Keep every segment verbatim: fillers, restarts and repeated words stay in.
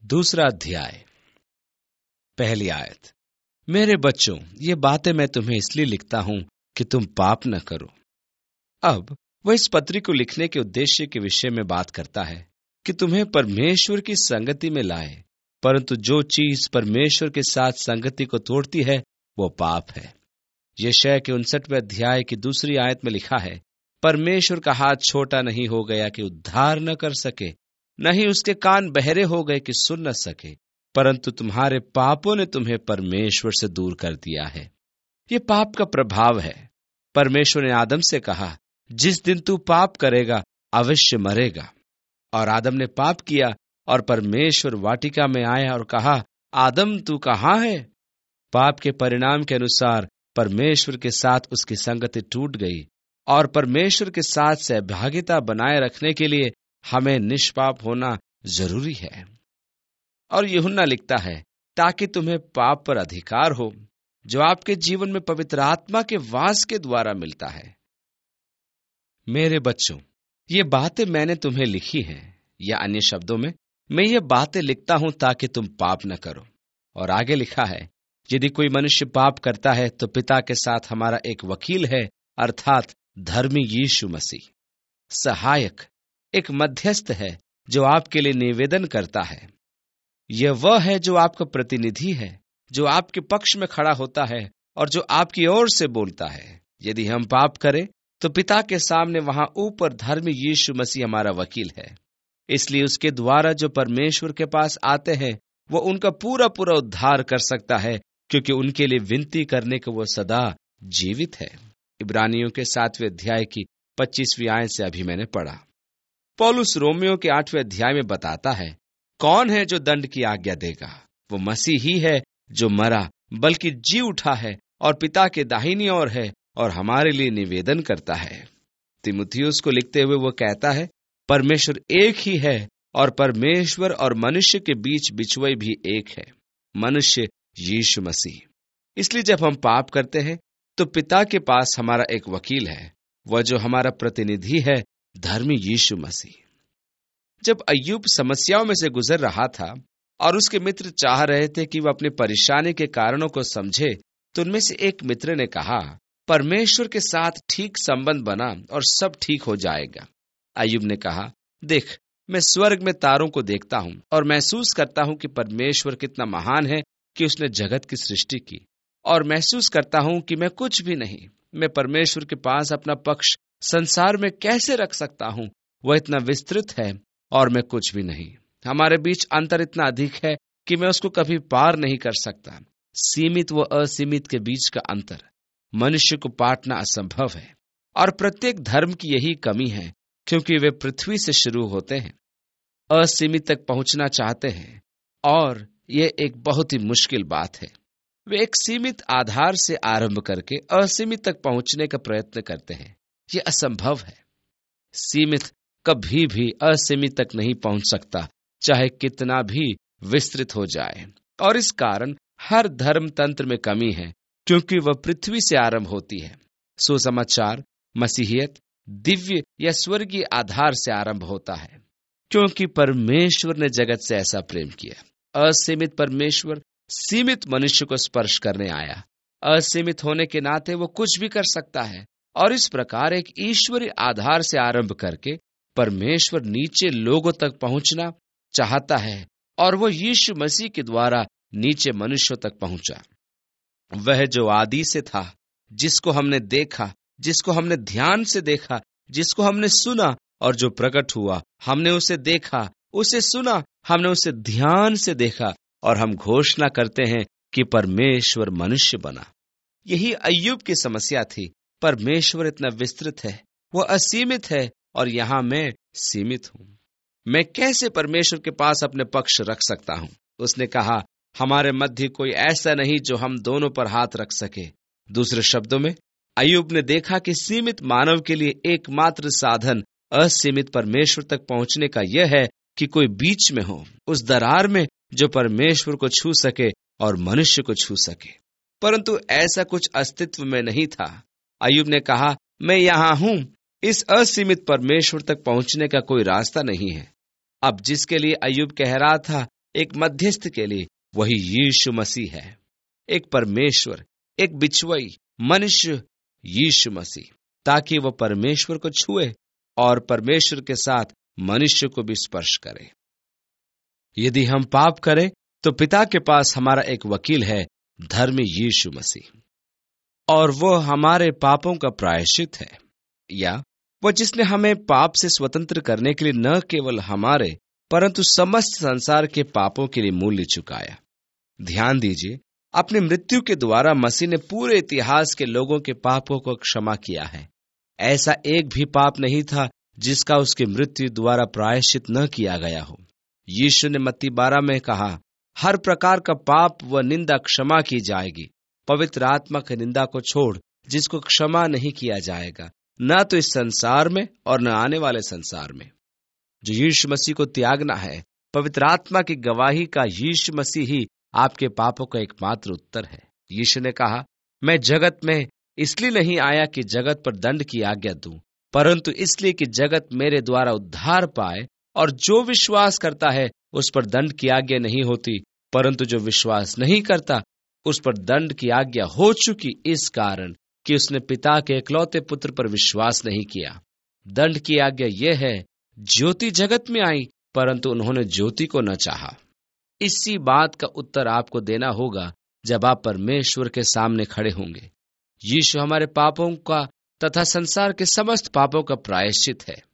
दूसरा अध्याय, पहली आयत। मेरे बच्चों, ये बातें मैं तुम्हें इसलिए लिखता हूं कि तुम पाप न करो। अब वह इस पत्री को लिखने के उद्देश्य के विषय में बात करता है कि तुम्हें परमेश्वर की संगति में लाए, परंतु जो चीज परमेश्वर के साथ संगति को तोड़ती है वो पाप है। यशायाह के उनसठवें अध्याय की दूसरी आयत में लिखा है, परमेश्वर का हाथ छोटा नहीं हो गया कि उद्धार न कर सके, न ही उसके कान बहरे हो गए कि सुन न सके, परंतु तुम्हारे पापों ने तुम्हें परमेश्वर से दूर कर दिया है। ये पाप का प्रभाव है। परमेश्वर ने आदम से कहा, जिस दिन तू पाप करेगा अवश्य मरेगा। और आदम ने पाप किया और परमेश्वर वाटिका में आया और कहा, आदम तू कहाँ है? पाप के परिणाम के अनुसार परमेश्वर के साथ उसकी संगति टूट गई और परमेश्वर के साथ सहभागिता बनाए रखने के लिए हमें निष्पाप होना जरूरी है। और यूहन्ना लिखता है, ताकि तुम्हें पाप पर अधिकार हो जो आपके जीवन में पवित्र आत्मा के वास के द्वारा मिलता है। मेरे बच्चों, ये बातें मैंने तुम्हें लिखी हैं, या अन्य शब्दों में मैं ये बातें लिखता हूं ताकि तुम पाप न करो। और आगे लिखा है, यदि कोई मनुष्य पाप करता है तो पिता के साथ हमारा एक वकील है, अर्थात धर्मी यीशु मसीह, सहायक, एक मध्यस्थ है जो आपके लिए निवेदन करता है। यह वह है जो आपका प्रतिनिधि है, जो आपके पक्ष में खड़ा होता है और जो आपकी ओर से बोलता है। यदि हम पाप करें तो पिता के सामने वहां ऊपर धर्मी यीशु मसीह हमारा वकील है। इसलिए उसके द्वारा जो परमेश्वर के पास आते हैं वो उनका पूरा पूरा उद्धार कर सकता है, क्योंकि उनके लिए विनती करने को वो सदा जीवित है। इब्रानियों के सातवें अध्याय की पच्चीसवीं आयत से अभी मैंने पढ़ा। पौलुस रोमियो के आठवें अध्याय में बताता है, कौन है जो दंड की आज्ञा देगा? वो मसीह ही है जो मरा बल्कि जी उठा है और पिता के दाहिनी ओर है और हमारे लिए निवेदन करता है। तीमुथियुस को लिखते हुए वो कहता है, परमेश्वर एक ही है और परमेश्वर और मनुष्य के बीच बिचवई भी एक है, मनुष्य यीशु मसीह। इसलिए जब हम पाप करते हैं तो पिता के पास हमारा एक वकील है, वह जो हमारा प्रतिनिधि है, धर्मी यीशु मसीह। जब अय्यूब समस्याओं में से गुजर रहा था और उसके मित्र चाह रहे थे कि वह अपनी परेशानी के कारणों को समझे, तो उनमें से एक मित्र ने कहा, परमेश्वर के साथ ठीक संबंध बना और सब ठीक हो जाएगा। अय्यूब ने कहा, देख, मैं स्वर्ग में तारों को देखता हूं और महसूस करता हूं कि परमेश्वर कितना महान है कि उसने जगत की सृष्टि की, और महसूस करता हूं कि मैं कुछ भी नहीं। मैं परमेश्वर के पास अपना पक्ष संसार में कैसे रख सकता हूं? वह इतना विस्तृत है और मैं कुछ भी नहीं। हमारे बीच अंतर इतना अधिक है कि मैं उसको कभी पार नहीं कर सकता। सीमित व असीमित के बीच का अंतर मनुष्य को पाटना असंभव है, और प्रत्येक धर्म की यही कमी है, क्योंकि वे पृथ्वी से शुरू होते हैं, असीमित तक पहुंचना चाहते हैं, और यह एक बहुत ही मुश्किल बात है। वे एक सीमित आधार से आरंभ करके असीमित तक पहुंचने का प्रयत्न करते हैं। यह असंभव है। सीमित कभी भी असीमित तक नहीं पहुंच सकता, चाहे कितना भी विस्तृत हो जाए। और इस कारण हर धर्म तंत्र में कमी है, क्योंकि वह पृथ्वी से आरंभ होती है। सुसमाचार, मसीहियत दिव्य या स्वर्गीय आधार से आरंभ होता है, क्योंकि परमेश्वर ने जगत से ऐसा प्रेम किया। असीमित परमेश्वर सीमित मनुष्य को स्पर्श करने आया। असीमित होने के नाते वो कुछ भी कर सकता है, और इस प्रकार एक ईश्वरीय आधार से आरंभ करके परमेश्वर नीचे लोगों तक पहुंचना चाहता है, और वो यीशु मसीह के द्वारा नीचे मनुष्यों तक पहुंचा। वह जो आदि से था, जिसको हमने देखा, जिसको हमने ध्यान से देखा, जिसको हमने सुना, और जो प्रकट हुआ, हमने उसे देखा, उसे सुना, हमने उसे ध्यान से देखा, और हम घोषणा करते हैं कि परमेश्वर मनुष्य बना। यही अय्यूब की समस्या थी। परमेश्वर इतना विस्तृत है, वह असीमित है, और यहां मैं सीमित हूं। मैं कैसे परमेश्वर के पास अपने पक्ष रख सकता हूं? उसने कहा, हमारे मध्य कोई ऐसा नहीं जो हम दोनों पर हाथ रख सके। दूसरे शब्दों में, अय्यूब ने देखा कि सीमित मानव के लिए एकमात्र साधन असीमित परमेश्वर तक पहुंचने का यह है कि कोई बीच में हो, उस दरार में जो परमेश्वर को छू सके और मनुष्य को छू सके। परंतु ऐसा कुछ अस्तित्व में नहीं था। अय्यूब ने कहा, मैं यहां हूं, इस असीमित परमेश्वर तक पहुंचने का कोई रास्ता नहीं है। अब जिसके लिए अय्यूब कह रहा था एक मध्यस्थ के लिए वही यीशु मसीह है। एक परमेश्वर, एक बिचवई मनुष्य यीशु मसीह, ताकि वह परमेश्वर को छुए और परमेश्वर के साथ मनुष्य को भी स्पर्श करे। यदि हम पाप करें तो पिता के पास हमारा एक वकील है, धर्मी यीशु मसीह, और वो हमारे पापों का प्रायश्चित है, या वह जिसने हमें पाप से स्वतंत्र करने के लिए न केवल हमारे परंतु समस्त संसार के पापों के लिए मूल्य चुकाया। ध्यान दीजिए, अपनी मृत्यु के द्वारा मसीह ने पूरे इतिहास के लोगों के पापों को क्षमा किया है। ऐसा एक भी पाप नहीं था जिसका उसकी मृत्यु द्वारा प्रायश्चित न किया गया हो। यीशु ने मत्ती बारह में कहा, हर प्रकार का पाप व निंदा क्षमा की जाएगी, पवित्र आत्मा की निंदा को छोड़, जिसको क्षमा नहीं किया जाएगा, न तो इस संसार में और न आने वाले संसार में। जो यीशु मसीह को त्यागना है, पवित्र आत्मा की गवाही का यीशु मसीह ही आपके पापों का एकमात्र उत्तर है। यीशु ने कहा, मैं जगत में इसलिए नहीं आया कि जगत पर दंड की आज्ञा दूं, परंतु इसलिए कि जगत मेरे द्वारा उद्धार पाए। और जो विश्वास करता है उस पर दंड की आज्ञा नहीं होती, परंतु जो विश्वास नहीं करता उस पर दंड की आज्ञा हो चुकी, इस कारण कि उसने पिता के इकलौते पुत्र पर विश्वास नहीं किया। दंड की आज्ञा यह है, ज्योति जगत में आई परंतु उन्होंने ज्योति को न चाहा। इसी बात का उत्तर आपको देना होगा जब आप परमेश्वर के सामने खड़े होंगे। यीशु हमारे पापों का तथा संसार के समस्त पापों का प्रायश्चित है।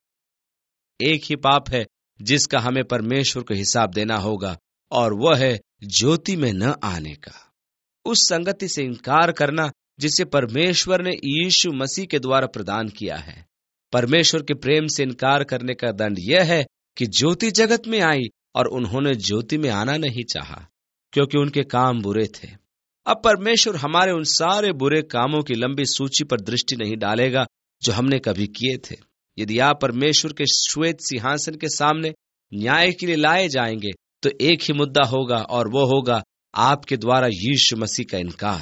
एक ही पाप है जिसका हमें परमेश्वर को हिसाब देना होगा, और वह है ज्योति में न आने का, उस संगति से इनकार करना जिसे परमेश्वर ने यीशु मसीह के द्वारा प्रदान किया है। परमेश्वर के प्रेम से इनकार करने का दंड यह है कि ज्योति जगत में आई और उन्होंने ज्योति में आना नहीं चाहा, क्योंकि उनके काम बुरे थे। अब परमेश्वर हमारे उन सारे बुरे कामों की लंबी सूची पर दृष्टि नहीं डालेगा जो हमने कभी किए थे। यदि आप परमेश्वर के श्वेत सिंहासन के सामने न्याय के लिए लाए जाएंगे तो एक ही मुद्दा होगा, और वो होगा आपके द्वारा यीशु मसीह का इनकार,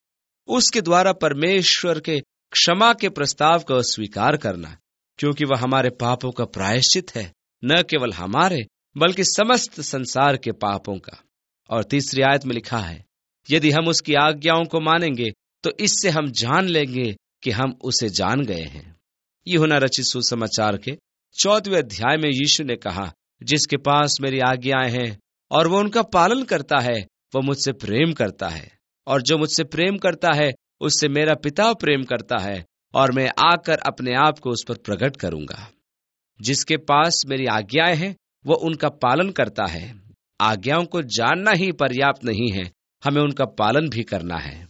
उसके द्वारा परमेश्वर के क्षमा के प्रस्ताव को स्वीकार करना, क्योंकि वह हमारे पापों का प्रायश्चित है, न केवल हमारे बल्कि समस्त संसार के पापों का। और तीसरी आयत में लिखा है, यदि हम उसकी आज्ञाओं को मानेंगे तो इससे हम जान लेंगे कि हम उसे जान गए हैं। यूहन्ना रचित सुसमाचार के चौदहवें अध्याय में यीशु ने कहा, जिसके पास मेरी आज्ञाएं हैं और वो उनका पालन करता है, वो मुझसे प्रेम करता है, और जो मुझसे प्रेम करता है उससे मेरा पिता प्रेम करता है, और मैं आकर अपने आप को उस पर प्रकट करूंगा। जिसके पास मेरी आज्ञाएं हैं वो उनका पालन करता है। आज्ञाओं को जानना ही पर्याप्त नहीं है, हमें उनका पालन भी करना है।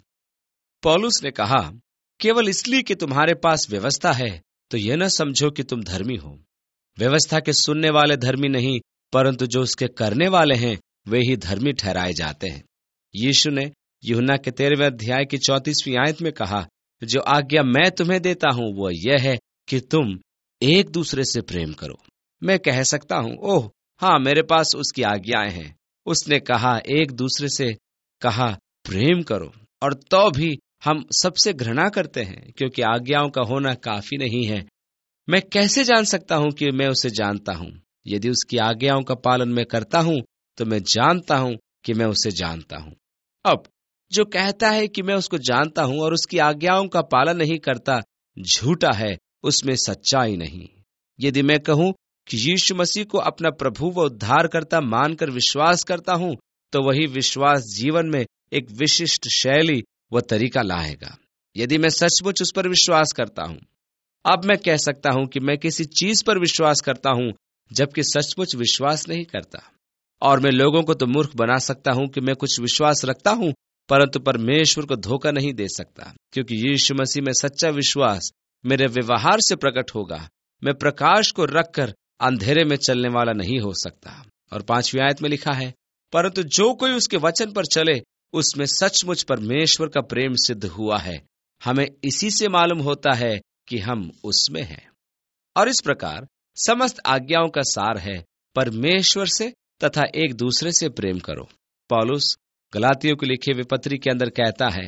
पौलुस ने कहा, केवल इसलिए कि तुम्हारे पास व्यवस्था है तो यह न समझो कि तुम धर्मी हो। व्यवस्था के सुनने वाले धर्मी नहीं, परंतु जो उसके करने वाले हैं वे ही धर्मी ठहराए जाते हैं। यीशु ने यूहन्ना के तेरहवें अध्याय की चौंतीसवीं आयत में कहा, जो आज्ञा मैं तुम्हें देता हूं वो यह है कि तुम एक दूसरे से प्रेम करो। मैं कह सकता हूं, ओह हाँ, मेरे पास उसकी आज्ञाएं हैं। उसने कहा एक दूसरे से कहा प्रेम करो, और तो भी हम सबसे घृणा करते हैं, क्योंकि आज्ञाओं का होना काफी नहीं है। मैं कैसे जान सकता हूं कि मैं उसे जानता हूं? यदि उसकी आज्ञाओं का पालन मैं करता हूं तो मैं जानता हूं कि मैं उसे जानता हूं। अब जो कहता है कि मैं उसको जानता हूं और उसकी आज्ञाओं का पालन नहीं करता, झूठा है, उसमें सच्चाई नहीं। यदि मैं कहूं कि यीशु मसीह को अपना प्रभु व उद्धारकर्ता मानकर विश्वास करता हूं, तो वही विश्वास जीवन में एक विशिष्ट शैली व तरीका लाएगा। यदि मैं सचमुच उस पर विश्वास करता हूं, अब मैं कह सकता हूं कि मैं किसी चीज पर विश्वास करता हूं जबकि सचमुच विश्वास नहीं करता। और मैं लोगों को तो मूर्ख बना सकता हूं कि मैं कुछ विश्वास रखता हूं, परंतु परमेश्वर को धोखा नहीं दे सकता, क्योंकि यीशु मसीह में सच्चा विश्वास मेरे व्यवहार से प्रकट होगा। मैं प्रकाश को रखकर अंधेरे में चलने वाला नहीं हो सकता। और पांचवी आयत में लिखा है, परंतु जो कोई उसके वचन पर चले उसमें सचमुच परमेश्वर का प्रेम सिद्ध हुआ है। हमें इसी से मालूम होता है कि हम उसमें हैं। और इस प्रकार समस्त आज्ञाओं का सार है, परमेश्वर से तथा एक दूसरे से प्रेम करो। पौलुस गलातियों को लिखे हुए पत्री के अंदर कहता है,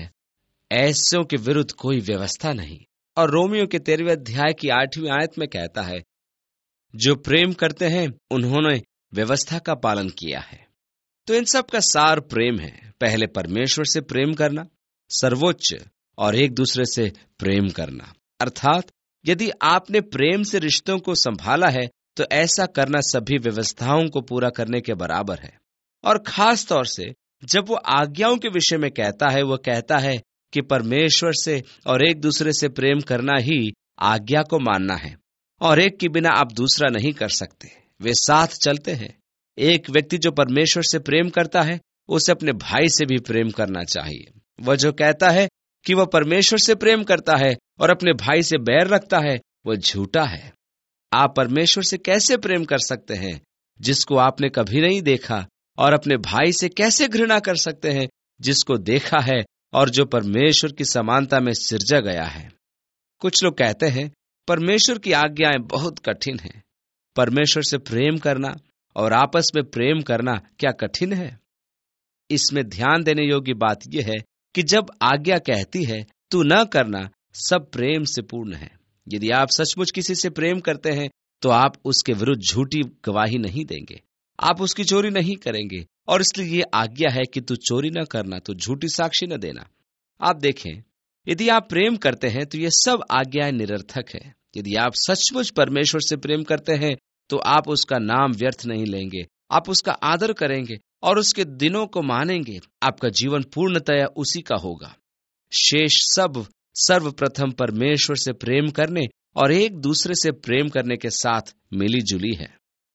ऐसों के विरुद्ध कोई व्यवस्था नहीं। और रोमियो के तेरहवें अध्याय की आठवीं आयत में कहता है, जो प्रेम करते हैं उन्होंने व्यवस्था का पालन किया है। तो इन सब का सार प्रेम है। पहले परमेश्वर से प्रेम करना, सर्वोच्च, और एक दूसरे से प्रेम करना। अर्थात यदि आपने प्रेम से रिश्तों को संभाला है तो ऐसा करना सभी व्यवस्थाओं को पूरा करने के बराबर है। और खास तौर से जब वो आज्ञाओं के विषय में कहता है, वो कहता है कि परमेश्वर से और एक दूसरे से प्रेम करना ही आज्ञा को मानना है, और एक के बिना आप दूसरा नहीं कर सकते। वे साथ चलते हैं। एक व्यक्ति जो परमेश्वर से प्रेम करता है, उसे अपने भाई से भी प्रेम करना चाहिए। वह जो कहता है कि वह परमेश्वर से प्रेम करता है और अपने भाई से बैर रखता है, वह झूठा है। आप परमेश्वर से कैसे प्रेम कर सकते हैं जिसको आपने कभी नहीं देखा, और अपने भाई से कैसे घृणा कर सकते हैं जिसको देखा है और जो परमेश्वर की समानता में सिरजा गया है। कुछ लोग कहते हैं परमेश्वर की आज्ञाएं बहुत कठिन हैं। परमेश्वर से प्रेम करना और आपस में प्रेम करना क्या कठिन है? इसमें ध्यान देने योग्य बात यह है कि जब आज्ञा कहती है तू न करना, सब प्रेम से पूर्ण है। यदि आप सचमुच किसी से प्रेम करते हैं तो आप उसके विरुद्ध झूठी गवाही नहीं देंगे, आप उसकी चोरी नहीं करेंगे, और इसलिए ये आज्ञा है कि तू चोरी न करना, तू झूठी साक्षी न देना। आप देखें, यदि आप प्रेम करते हैं तो ये सब आज्ञाएं निरर्थक है। यदि आप सचमुच परमेश्वर से प्रेम करते हैं तो आप उसका नाम व्यर्थ नहीं लेंगे, आप उसका आदर करेंगे और उसके दिनों को मानेंगे। आपका जीवन पूर्णतया उसी का होगा। शेष सब सर्वप्रथम परमेश्वर से प्रेम करने और एक दूसरे से प्रेम करने के साथ मिली जुली है।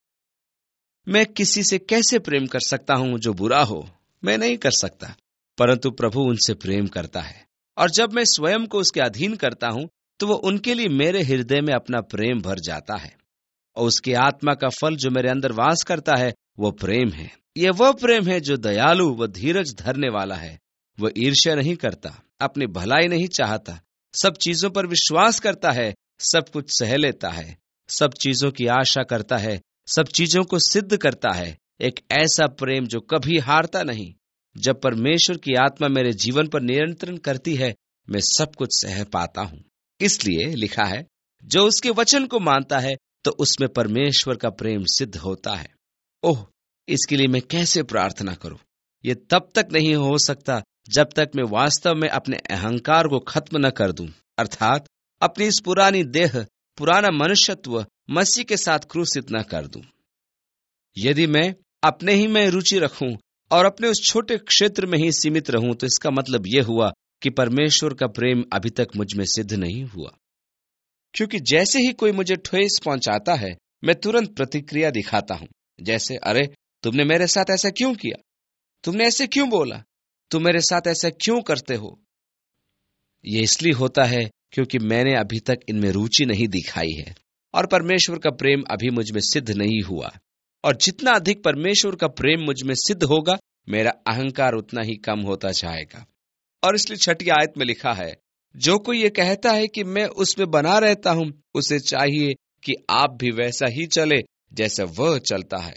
मैं किसी से कैसे प्रेम कर सकता हूं जो बुरा हो? मैं नहीं कर सकता, परंतु प्रभु उनसे प्रेम करता है, और जब मैं स्वयं को उसके अधीन करता हूं तो वो उनके लिए मेरे हृदय में अपना प्रेम भर जाता है। और उसकी आत्मा का फल जो मेरे अंदर वास करता है वो प्रेम है। यह वह प्रेम है जो दयालु व धीरज धरने वाला है। वह ईर्ष्या नहीं करता, अपनी भलाई नहीं चाहता, सब चीजों पर विश्वास करता है, सब कुछ सह लेता है, सब चीजों की आशा करता है, सब चीजों को सिद्ध करता है। एक ऐसा प्रेम जो कभी हारता नहीं। जब परमेश्वर की आत्मा मेरे जीवन पर नियंत्रण करती है, मैं सब कुछ सह पाता हूं। इसलिए लिखा है, जो उसके वचन को मानता है तो उसमें परमेश्वर का प्रेम सिद्ध होता है। ओह, इसके लिए मैं कैसे प्रार्थना करूं? यह तब तक नहीं हो सकता जब तक मैं वास्तव में अपने अहंकार को खत्म न कर दूं, अर्थात अपनी इस पुरानी देह, पुराना मनुष्यत्व मसीह के साथ क्रूसित न कर दूं। यदि मैं अपने ही में रुचि रखूं और अपने उस छोटे क्षेत्र में ही सीमित रहूं तो इसका मतलब यह हुआ कि परमेश्वर का प्रेम अभी तक मुझ में सिद्ध नहीं हुआ। क्योंकि जैसे ही कोई मुझे ठेस पहुंचाता है, मैं तुरंत प्रतिक्रिया दिखाता हूं, जैसे अरे तुमने मेरे साथ ऐसा क्यों किया, तुमने ऐसे क्यों बोला, तुम मेरे साथ ऐसा क्यों करते हो। ये इसलिए होता है क्योंकि मैंने अभी तक इनमें रुचि नहीं दिखाई है और परमेश्वर का प्रेम अभी मुझ में सिद्ध नहीं हुआ। और जितना अधिक परमेश्वर का प्रेम मुझ में सिद्ध होगा, मेरा अहंकार उतना ही कम होता जाएगा। और इसलिए छठी आयत में लिखा है, जो कोई ये कहता है कि मैं उसमें बना रहता हूं, उसे चाहिए कि आप भी वैसा ही चले जैसा वह चलता है।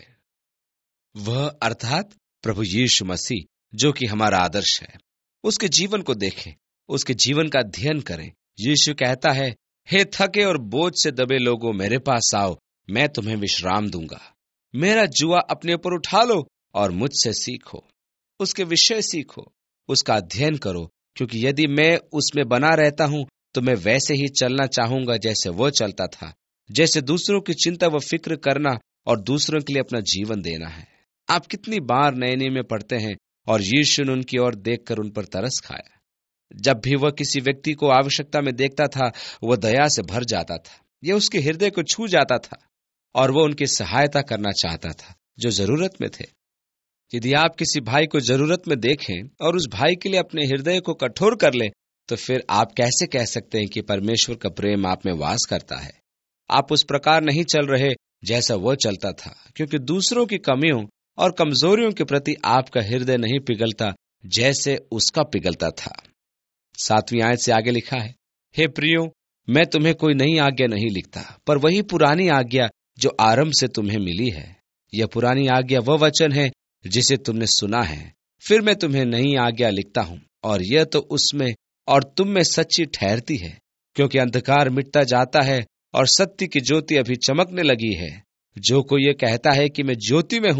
वह अर्थात प्रभु यीशु मसीह, जो कि हमारा आदर्श है। उसके जीवन को देखें, उसके जीवन का अध्ययन करें। यीशु कहता है, हे थके और बोझ से दबे लोगों, मेरे पास आओ, मैं तुम्हें विश्राम दूंगा। मेरा जुआ अपने ऊपर उठा लो और मुझसे सीखो। उसके विषय सीखो, उसका अध्ययन करो, क्योंकि यदि मैं उसमें बना रहता हूं तो मैं वैसे ही चलना चाहूंगा जैसे वो चलता था, जैसे दूसरों की चिंता व फिक्र करना और दूसरों के लिए अपना जीवन देना है। आप कितनी बार नए नियम में पढ़ते हैं और यीशु ने उनकी ओर देखकर उन पर तरस खाया। जब भी वह किसी व्यक्ति को आवश्यकता में देखता था, वह दया से भर जाता था। यह उसके हृदय को छू जाता था और वह उनकी सहायता करना चाहता था जो जरूरत में थे। यदि आप किसी भाई को जरूरत में देखें और उस भाई के लिए अपने हृदय को कठोर कर लें, तो फिर आप कैसे कह सकते हैं कि परमेश्वर का प्रेम आप में वास करता है? आप उस प्रकार नहीं चल रहे जैसा वह चलता था, क्योंकि दूसरों की कमियों और कमजोरियों के प्रति आपका हृदय नहीं पिघलता जैसे उसका पिघलता था। सातवीं आयत से आगे लिखा है, हे प्रियो, मैं तुम्हें कोई नई आज्ञा नहीं लिखता, पर वही पुरानी आज्ञा जो आरंभ से तुम्हें मिली है। यह पुरानी आज्ञा वह वचन है जिसे तुमने सुना है। फिर मैं तुम्हें नई आज्ञा लिखता हूं, और यह तो उसमें और तुम में सच्ची ठहरती है, क्योंकि अंधकार मिटता जाता है और सत्य की ज्योति अभी चमकने लगी है। जो कोई ये कहता है कि मैं ज्योति में हूं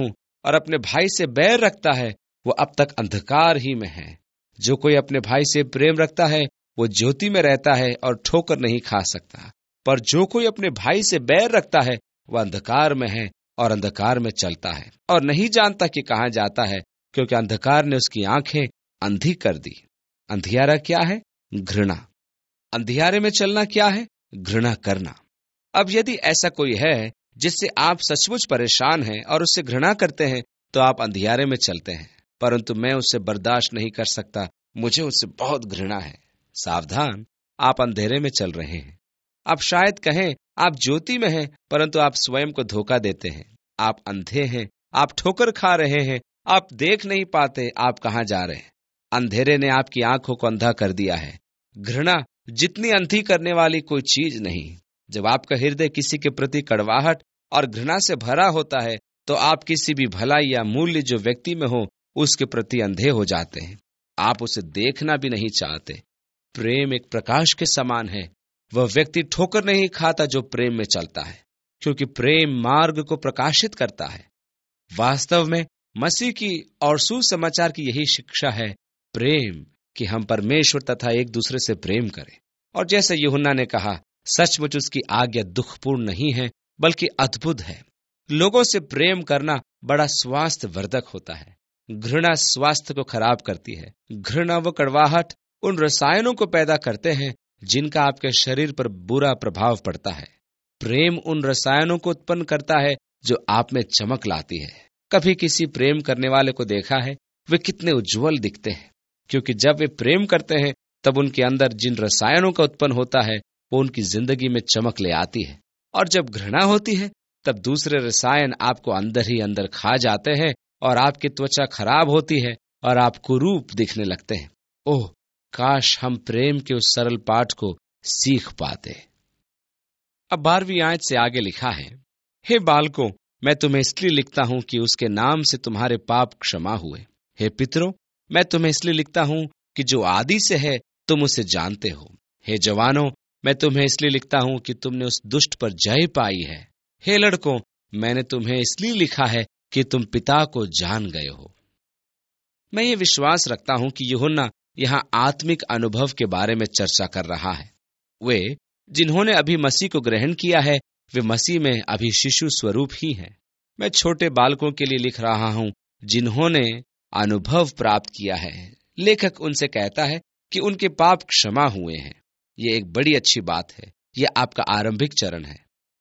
और अपने भाई से बैर रखता है वो अब तक अंधकार ही में है। जो कोई अपने भाई से प्रेम रखता है वो ज्योति में रहता है और ठोकर नहीं खा सकता, पर जो कोई अपने भाई से बैर रखता है वह अंधकार में है और अंधकार में चलता है और नहीं जानता कि कहाँ जाता है, क्योंकि अंधकार ने उसकी आंखें अंधी कर दी। अंधियारा क्या है? घृणा। अंधियारे में चलना क्या है? घृणा करना। अब यदि ऐसा कोई है जिससे आप सचमुच परेशान हैं और उससे घृणा करते हैं तो आप अंधियारे में चलते हैं, परंतु मैं उससे बर्दाश्त नहीं कर सकता, मुझे उससे बहुत घृणा है। सावधान, आप अंधेरे में चल रहे हैं। आप शायद कहें आप ज्योति में हैं, परंतु आप स्वयं को धोखा देते हैं। आप अंधे हैं, आप ठोकर खा रहे हैं, आप देख नहीं पाते आप कहाँ जा रहे हैं। अंधेरे ने आपकी आंखों को अंधा कर दिया है। घृणा जितनी अंधी करने वाली कोई चीज नहीं। जब आपका हृदय किसी के प्रति कड़वाहट और घृणा से भरा होता है तो आप किसी भी भलाई या मूल्य जो व्यक्ति में हो उसके प्रति अंधे हो जाते हैं। आप उसे देखना भी नहीं चाहते। प्रेम एक प्रकाश के समान है। वह व्यक्ति ठोकर नहीं खाता जो प्रेम में चलता है, क्योंकि प्रेम मार्ग को प्रकाशित करता है। वास्तव में मसीह की और सुसमाचार की यही शिक्षा है, प्रेम, कि हम परमेश्वर तथा एक दूसरे से प्रेम करें। और जैसे यूहन्ना ने कहा, सचमुच उसकी आज्ञा दुखपूर्ण नहीं है बल्कि अद्भुत है। लोगों से प्रेम करना बड़ा स्वास्थ्य वर्धक होता है। घृणा स्वास्थ्य को खराब करती है। घृणा व कड़वाहट उन रसायनों को पैदा करते हैं जिनका आपके शरीर पर बुरा प्रभाव पड़ता है। प्रेम उन रसायनों को उत्पन्न करता है जो आप में चमक लाती है। कभी किसी प्रेम करने वाले को देखा है? वे कितने उज्जवल दिखते हैं, क्योंकि जब वे प्रेम करते हैं तब उनके अंदर जिन रसायनों का उत्पन्न होता है वो उनकी जिंदगी में चमक ले आती है। और जब घृणा होती है तब दूसरे रसायन आपको अंदर ही अंदर खा जाते हैं और आपकी त्वचा खराब होती है और आप कुरूप दिखने लगते हैं। ओह, काश हम प्रेम के उस सरल पाठ को सीख पाते। अब बारहवीं आयत से आगे लिखा है, हे बालकों, मैं तुम्हें इसलिए लिखता हूं कि उसके नाम से तुम्हारे पाप क्षमा हुए। हे पितरों, मैं तुम्हें इसलिए लिखता हूं कि जो आदि से है तुम उसे जानते हो। हे जवानों, मैं तुम्हें इसलिए लिखता हूं कि तुमने उस दुष्ट पर जय पाई है। हे लड़कों, मैंने तुम्हें इसलिए लिखा है कि तुम पिता को जान गए हो। मैं ये विश्वास रखता हूं कि यूहन्ना यहाँ आत्मिक अनुभव के बारे में चर्चा कर रहा है। वे जिन्होंने अभी मसीह को ग्रहण किया है वे मसीह में अभी शिशु स्वरूप ही हैं। मैं छोटे बालकों के लिए लिख रहा हूं जिन्होंने अनुभव प्राप्त किया है। लेखक उनसे कहता है कि उनके पाप क्षमा हुए हैं। ये एक बड़ी अच्छी बात है। यह आपका आरंभिक चरण है।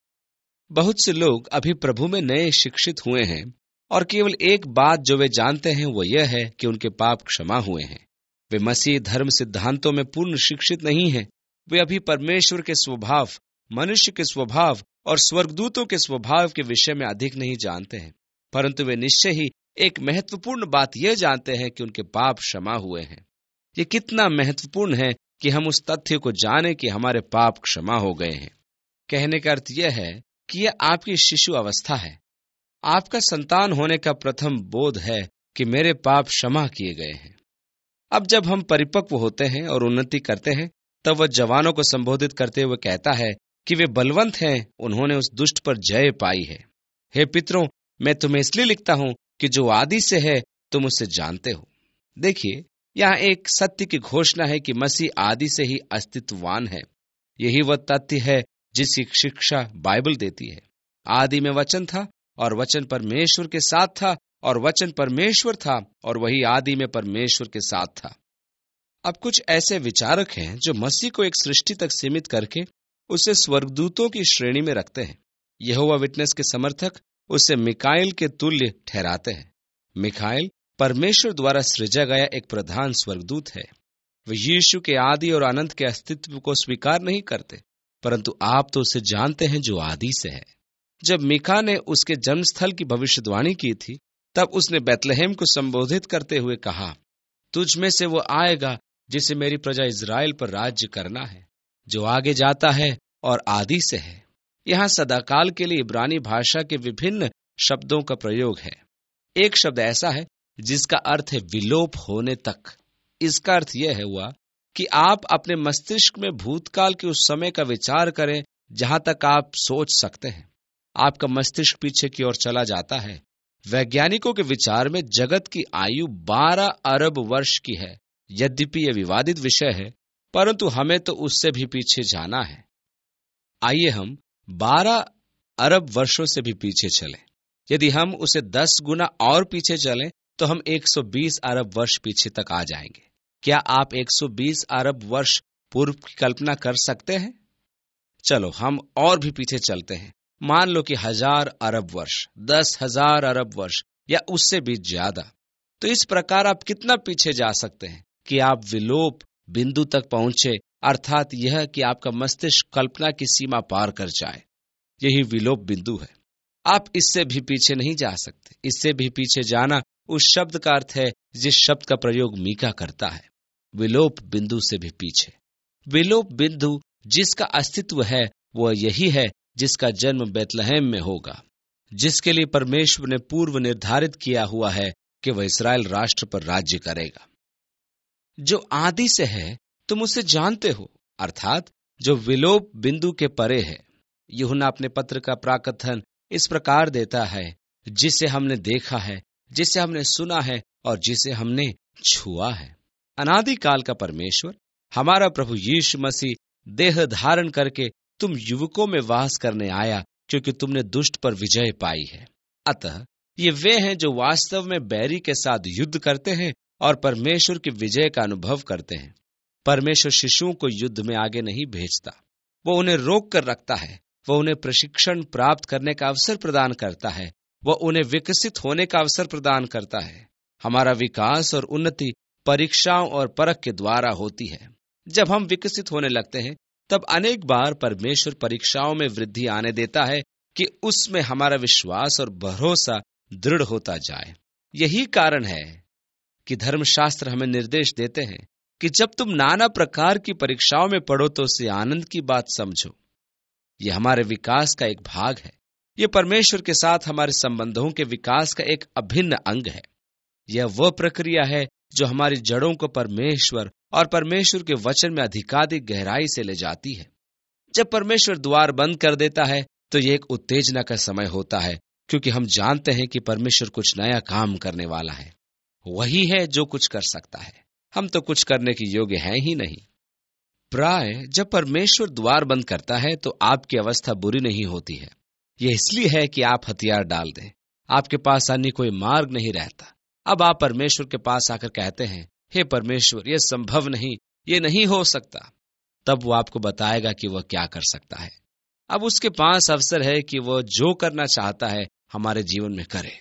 बहुत से लोग अभी प्रभु में नए शिक्षित हुए हैं और केवल एक बात जो वे जानते हैं वो यह है कि उनके पाप क्षमा हुए हैं। वे मसीह धर्म सिद्धांतों में पूर्ण शिक्षित नहीं हैं। वे अभी परमेश्वर के स्वभाव, मनुष्य के स्वभाव और स्वर्गदूतों के स्वभाव के विषय में अधिक नहीं जानते हैं, परंतु वे निश्चय ही एक महत्वपूर्ण बात यह जानते हैं कि उनके पाप क्षमा हुए हैं। ये कितना महत्वपूर्ण है कि हम उस तथ्य को जाने कि हमारे पाप क्षमा हो गए हैं। कहने का अर्थ यह है कि यह आपकी शिशु अवस्था है। आपका संतान होने का प्रथम बोध है कि मेरे पाप क्षमा किए गए हैं। अब जब हम परिपक्व होते हैं और उन्नति करते हैं तब वह जवानों को संबोधित करते हुए कहता है कि वे बलवंत हैं, उन्होंने उस दुष्ट पर जय पाई है। हे पितरों, मैं तुम्हें इसलिए लिखता हूं कि जो आदि से है तुम उसे जानते हो। देखिए, यहाँ एक सत्य की घोषणा है कि मसीह आदि से ही अस्तित्ववान है। यही वह तथ्य है जिसकी शिक्षा बाइबल देती है। आदि में वचन था और वचन परमेश्वर के साथ था और वचन परमेश्वर था और वही आदि में परमेश्वर के साथ था। अब कुछ ऐसे विचारक हैं जो मसीह को एक सृष्टि तक सीमित करके उसे स्वर्गदूतों की श्रेणी में रखते हैं। यहोवा विटनेस के समर्थक उसे मिकाएल के तुल्य ठहराते हैं। मिकाएल परमेश्वर द्वारा सृजा गया एक प्रधान स्वर्गदूत है। वे यीशु के आदि और अनंत के अस्तित्व को स्वीकार नहीं करते, परंतु आप तो उसे जानते हैं जो आदि से है। जब मीका ने उसके जन्मस्थल की भविष्यवाणी की थी तब उसने बैतलहम को संबोधित करते हुए कहा, तुझ में से वो आएगा जिसे मेरी प्रजा इज़राइल पर राज्य करना है, जो आगे जाता है और आदि से है। यहाँ सदाकाल के लिए इब्रानी भाषा के विभिन्न शब्दों का प्रयोग है। एक शब्द ऐसा है जिसका अर्थ है विलोप होने तक। इसका अर्थ यह है हुआ कि आप अपने मस्तिष्क में भूतकाल के उस समय का विचार करें जहां तक आप सोच सकते हैं। आपका मस्तिष्क पीछे की ओर चला जाता है वैज्ञानिकों के विचार में जगत की आयु बारह अरब वर्ष की है। यद्यपि यह विवादित विषय है, परंतु हमें तो उससे भी पीछे जाना है। आइए हम बारह अरब वर्षों से भी पीछे चलें। यदि हम उसे दस गुना और पीछे चलें तो हम एक सौ बीस अरब वर्ष पीछे तक आ जाएंगे। क्या आप एक सौ बीस अरब वर्ष पूर्व की कल्पना कर सकते हैं? चलो हम और भी पीछे चलते हैं। मान लो कि हजार अरब वर्ष, दस हजार अरब वर्ष या उससे भी ज्यादा। तो इस प्रकार आप कितना पीछे जा सकते हैं कि आप विलोप बिंदु तक पहुंचे, अर्थात यह कि आपका मस्तिष्क कल्पना की सीमा पार कर जाए। यही विलोप बिंदु है। आप इससे भी पीछे नहीं जा सकते। इससे भी पीछे जाना उस शब्द का अर्थ है जिस शब्द का प्रयोग मीका करता है, विलोप बिंदु से भी पीछे। विलोप बिंदु जिसका अस्तित्व है वह यही है जिसका जन्म बैतलहम में होगा, जिसके लिए परमेश्वर ने पूर्व निर्धारित किया हुआ है कि वह इस्राएल राष्ट्र पर राज्य करेगा। जो आदि से है तुम उसे जानते हो, अर्थात जो विलोप बिंदु के परे है। यूहन्ना अपने पत्र का प्राकथन इस प्रकार देता है, जिसे हमने देखा है, जिसे हमने सुना है और जिसे हमने छुआ है। अनादि काल का परमेश्वर हमारा प्रभु यीशु मसीह देह धारण करके तुम युवकों में वास करने आया, क्योंकि तुमने दुष्ट पर विजय पाई है। अतः ये वे हैं जो वास्तव में बैरी के साथ युद्ध करते हैं और परमेश्वर की विजय का अनुभव करते हैं। परमेश्वर शिशुओं को युद्ध में आगे नहीं भेजता, वो उन्हें रोक कर रखता है। वह उन्हें प्रशिक्षण प्राप्त करने का अवसर प्रदान करता है। वह उन्हें विकसित होने का अवसर प्रदान करता है। हमारा विकास और उन्नति परीक्षाओं और परख के द्वारा होती है। जब हम विकसित होने लगते हैं तब अनेक बार परमेश्वर परीक्षाओं में वृद्धि आने देता है कि उसमें हमारा विश्वास और भरोसा दृढ़ होता जाए। यही कारण है कि धर्मशास्त्र हमें निर्देश देते हैं कि जब तुम नाना प्रकार की परीक्षाओं में पढ़ो तो उसे आनंद की बात समझो। यह हमारे विकास का एक भाग है। यह परमेश्वर के साथ हमारे संबंधों के विकास का एक अभिन्न अंग है। यह वह प्रक्रिया है जो हमारी जड़ों को परमेश्वर और परमेश्वर के वचन में अधिकाधिक गहराई से ले जाती है। जब परमेश्वर द्वार बंद कर देता है तो यह एक उत्तेजना का समय होता है, क्योंकि हम जानते हैं कि परमेश्वर कुछ नया काम करने वाला है। वही है जो कुछ कर सकता है। हम तो कुछ करने के योग्य हैं ही नहीं। प्राय जब परमेश्वर द्वार बंद करता है तो आपकी अवस्था बुरी नहीं होती है। यह इसलिए है कि आप हथियार डाल दें। आपके पास अन्य कोई मार्ग नहीं रहता। अब आप परमेश्वर के पास आकर कहते हैं, हे परमेश्वर, यह संभव नहीं, यह नहीं हो सकता। तब वो आपको बताएगा कि वह क्या कर सकता है। अब उसके पास अवसर है कि वह जो करना चाहता है हमारे जीवन में करे।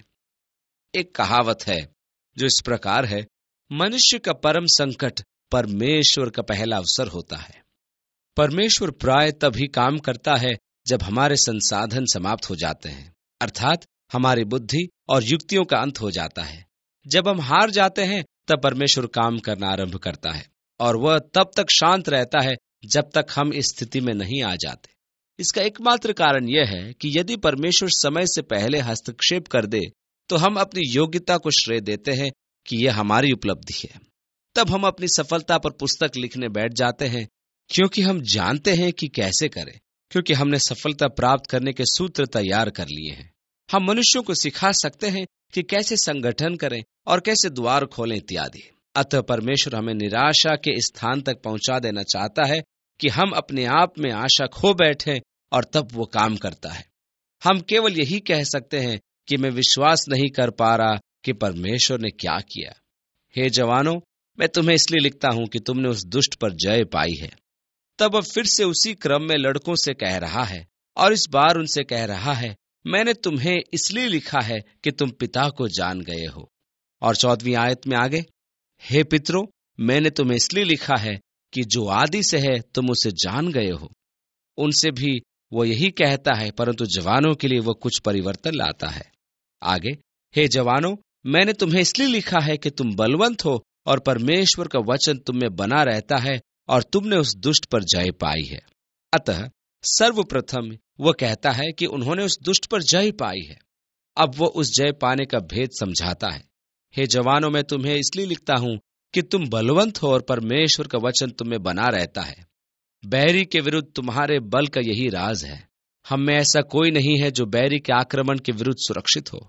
एक कहावत है जो इस प्रकार है, मनुष्य का परम संकट परमेश्वर का पहला अवसर होता है। परमेश्वर प्राय तभी काम करता है जब हमारे संसाधन समाप्त हो जाते हैं, अर्थात हमारी बुद्धि और युक्तियों का अंत हो जाता है। जब हम हार जाते हैं तब परमेश्वर काम करना आरंभ करता है, और वह तब तक शांत रहता है जब तक हम इस स्थिति में नहीं आ जाते। इसका एकमात्र कारण यह है कि यदि परमेश्वर समय से पहले हस्तक्षेप कर दे तो हम अपनी योग्यता को श्रेय देते हैं कि यह हमारी उपलब्धि है। तब हम अपनी सफलता पर पुस्तक लिखने बैठ जाते हैं, क्योंकि हम जानते हैं कि कैसे करें, क्योंकि हमने सफलता प्राप्त करने के सूत्र तैयार कर लिए हैं। हम मनुष्यों को सिखा सकते हैं कि कैसे संगठन करें और कैसे द्वार खोलें इत्यादि। अतः परमेश्वर हमें निराशा के स्थान तक पहुंचा देना चाहता है कि हम अपने आप में आशा खो बैठें, और तब वो काम करता है। हम केवल यही कह सकते हैं कि मैं विश्वास नहीं कर पा रहा कि परमेश्वर ने क्या किया। हे जवानों, मैं तुम्हें इसलिए लिखता हूं कि तुमने उस दुष्ट पर जय पाई है। तब अब फिर से उसी क्रम में लड़कों से कह रहा है, और इस बार उनसे कह रहा है, मैंने तुम्हें इसलिए लिखा है कि तुम पिता को जान गए हो। और चौदहवीं आयत में आगे, हे पितरों, मैंने तुम्हें इसलिए लिखा है कि जो आदि से है तुम उसे जान गए हो। उनसे भी वो यही कहता है, परंतु जवानों के लिए वो कुछ परिवर्तन लाता है। आगे, हे जवानों, मैंने तुम्हें इसलिए लिखा है कि तुम बलवंत हो और परमेश्वर का वचन तुम में बना रहता है और तुमने उस दुष्ट पर जय पाई है। अतः सर्वप्रथम वो कहता है कि उन्होंने उस दुष्ट पर जय पाई है। अब वो उस जय पाने का भेद समझाता है। हे जवानों, मैं तुम्हें इसलिए लिखता हूं कि तुम बलवंत हो और परमेश्वर का वचन तुम में बना रहता है। बैरी के विरुद्ध तुम्हारे बल का यही राज है। हम में ऐसा कोई नहीं है जो बैरी के आक्रमण के विरुद्ध सुरक्षित हो।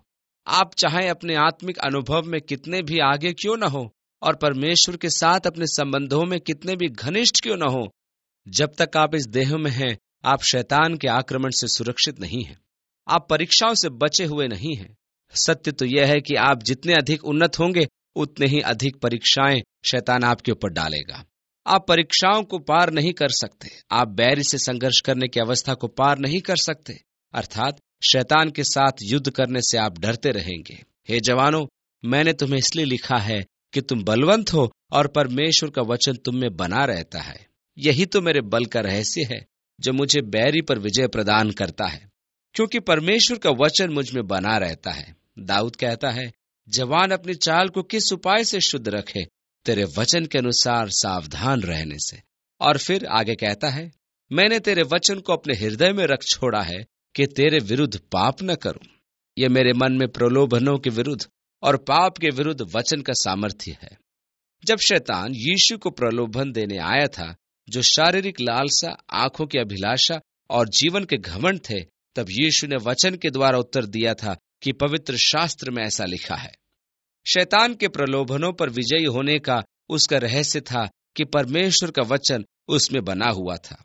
आप चाहे अपने आत्मिक अनुभव में कितने भी आगे क्यों न हो और परमेश्वर के साथ अपने संबंधों में कितने भी घनिष्ठ क्यों न हो, जब तक आप इस देह में हैं, आप शैतान के आक्रमण से सुरक्षित नहीं हैं। आप परीक्षाओं से बचे हुए नहीं हैं। सत्य तो यह है कि आप जितने अधिक उन्नत होंगे, उतने ही अधिक परीक्षाएं शैतान आपके ऊपर डालेगा। आप परीक्षाओं को पार नहीं कर सकते। आप बैरी से संघर्ष करने की अवस्था को पार नहीं कर सकते, अर्थात शैतान के साथ युद्ध करने से आप डरते रहेंगे। हे जवानों, मैंने तुम्हें इसलिए लिखा है कि तुम बलवंत हो और परमेश्वर का वचन तुम में बना रहता है। यही तो मेरे बल का रहस्य है, जो मुझे बैरी पर विजय प्रदान करता है, क्योंकि परमेश्वर का वचन मुझ में बना रहता है। दाऊद कहता है, जवान अपनी चाल को किस उपाय से शुद्ध रखे, तेरे वचन के अनुसार सावधान रहने से। और फिर आगे कहता है, मैंने तेरे वचन को अपने हृदय में रख छोड़ा है कि तेरे विरुद्ध पाप न करूं। यह मेरे मन में प्रलोभनों के विरुद्ध और पाप के विरुद्ध वचन का सामर्थ्य है। जब शैतान यीशु को प्रलोभन देने आया था, जो शारीरिक लालसा, आंखों की अभिलाषा और जीवन के घमंड थे, तब यीशु ने वचन के द्वारा उत्तर दिया था कि पवित्र शास्त्र में ऐसा लिखा है। शैतान के प्रलोभनों पर विजयी होने का उसका रहस्य था कि परमेश्वर का वचन उसमें बना हुआ था।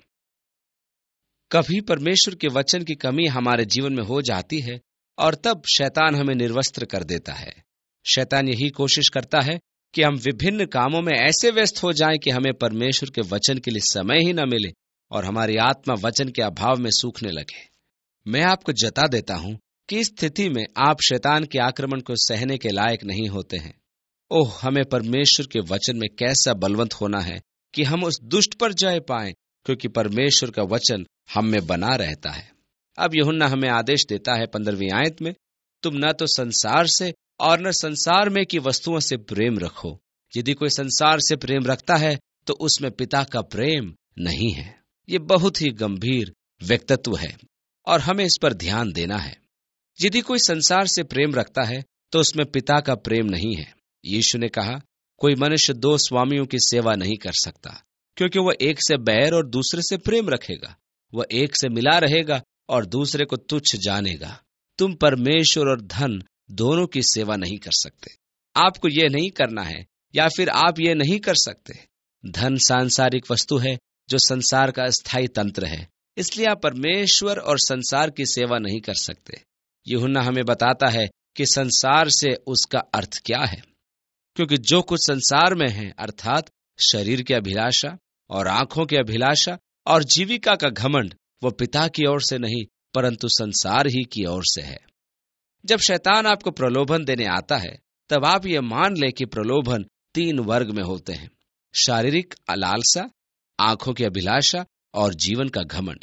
कभी परमेश्वर के वचन की कमी हमारे जीवन में हो जाती है और तब शैतान हमें निर्वस्त्र कर देता है। शैतान यही कोशिश करता है कि हम विभिन्न कामों में ऐसे व्यस्त हो जाएं कि हमें परमेश्वर के वचन के लिए समय ही न मिले और हमारी आत्मा वचन के अभाव में सूखने लगे। मैं आपको जता देता हूं कि इस स्थिति में आप शैतान के आक्रमण को सहने के लायक नहीं होते हैं। ओह, हमें परमेश्वर के वचन में कैसा बलवंत होना है कि हम उस दुष्ट पर जय पाएं, क्योंकि परमेश्वर का वचन हम में बना रहता है। अब यूहन्ना हमें आदेश देता है पंद्रहवीं आयत में, तुम न तो संसार से और न संसार में की वस्तुओं से प्रेम रखो। यदि कोई संसार से प्रेम रखता है तो उसमें पिता का प्रेम नहीं है। ये बहुत ही गंभीर व्यक्तित्व है और हमें इस पर ध्यान देना है। यदि कोई संसार से प्रेम रखता है तो उसमें पिता का प्रेम नहीं है। यीशु ने कहा, कोई मनुष्य दो स्वामियों की सेवा नहीं कर सकता, क्योंकि वह एक से बैर और दूसरे से प्रेम रखेगा। वह एक से मिला रहेगा और दूसरे को तुच्छ जानेगा। तुम परमेश्वर और धन दोनों की सेवा नहीं कर सकते। आपको यह नहीं करना है, या फिर आप ये नहीं कर सकते। धन सांसारिक वस्तु है जो संसार का स्थायी तंत्र है, इसलिए आप परमेश्वर और संसार की सेवा नहीं कर सकते। यूहन्ना हमें बताता है कि संसार से उसका अर्थ क्या है, क्योंकि जो कुछ संसार में है, अर्थात शरीर की अभिलाषा और आंखों की अभिलाषा और जीविका का घमंड, वो पिता की ओर से नहीं परंतु संसार ही की ओर से है। जब शैतान आपको प्रलोभन देने आता है, तब आप ये मान लें कि प्रलोभन तीन वर्ग में होते हैं: शारीरिक लालसा, आंखों की अभिलाषा और जीवन का घमंड।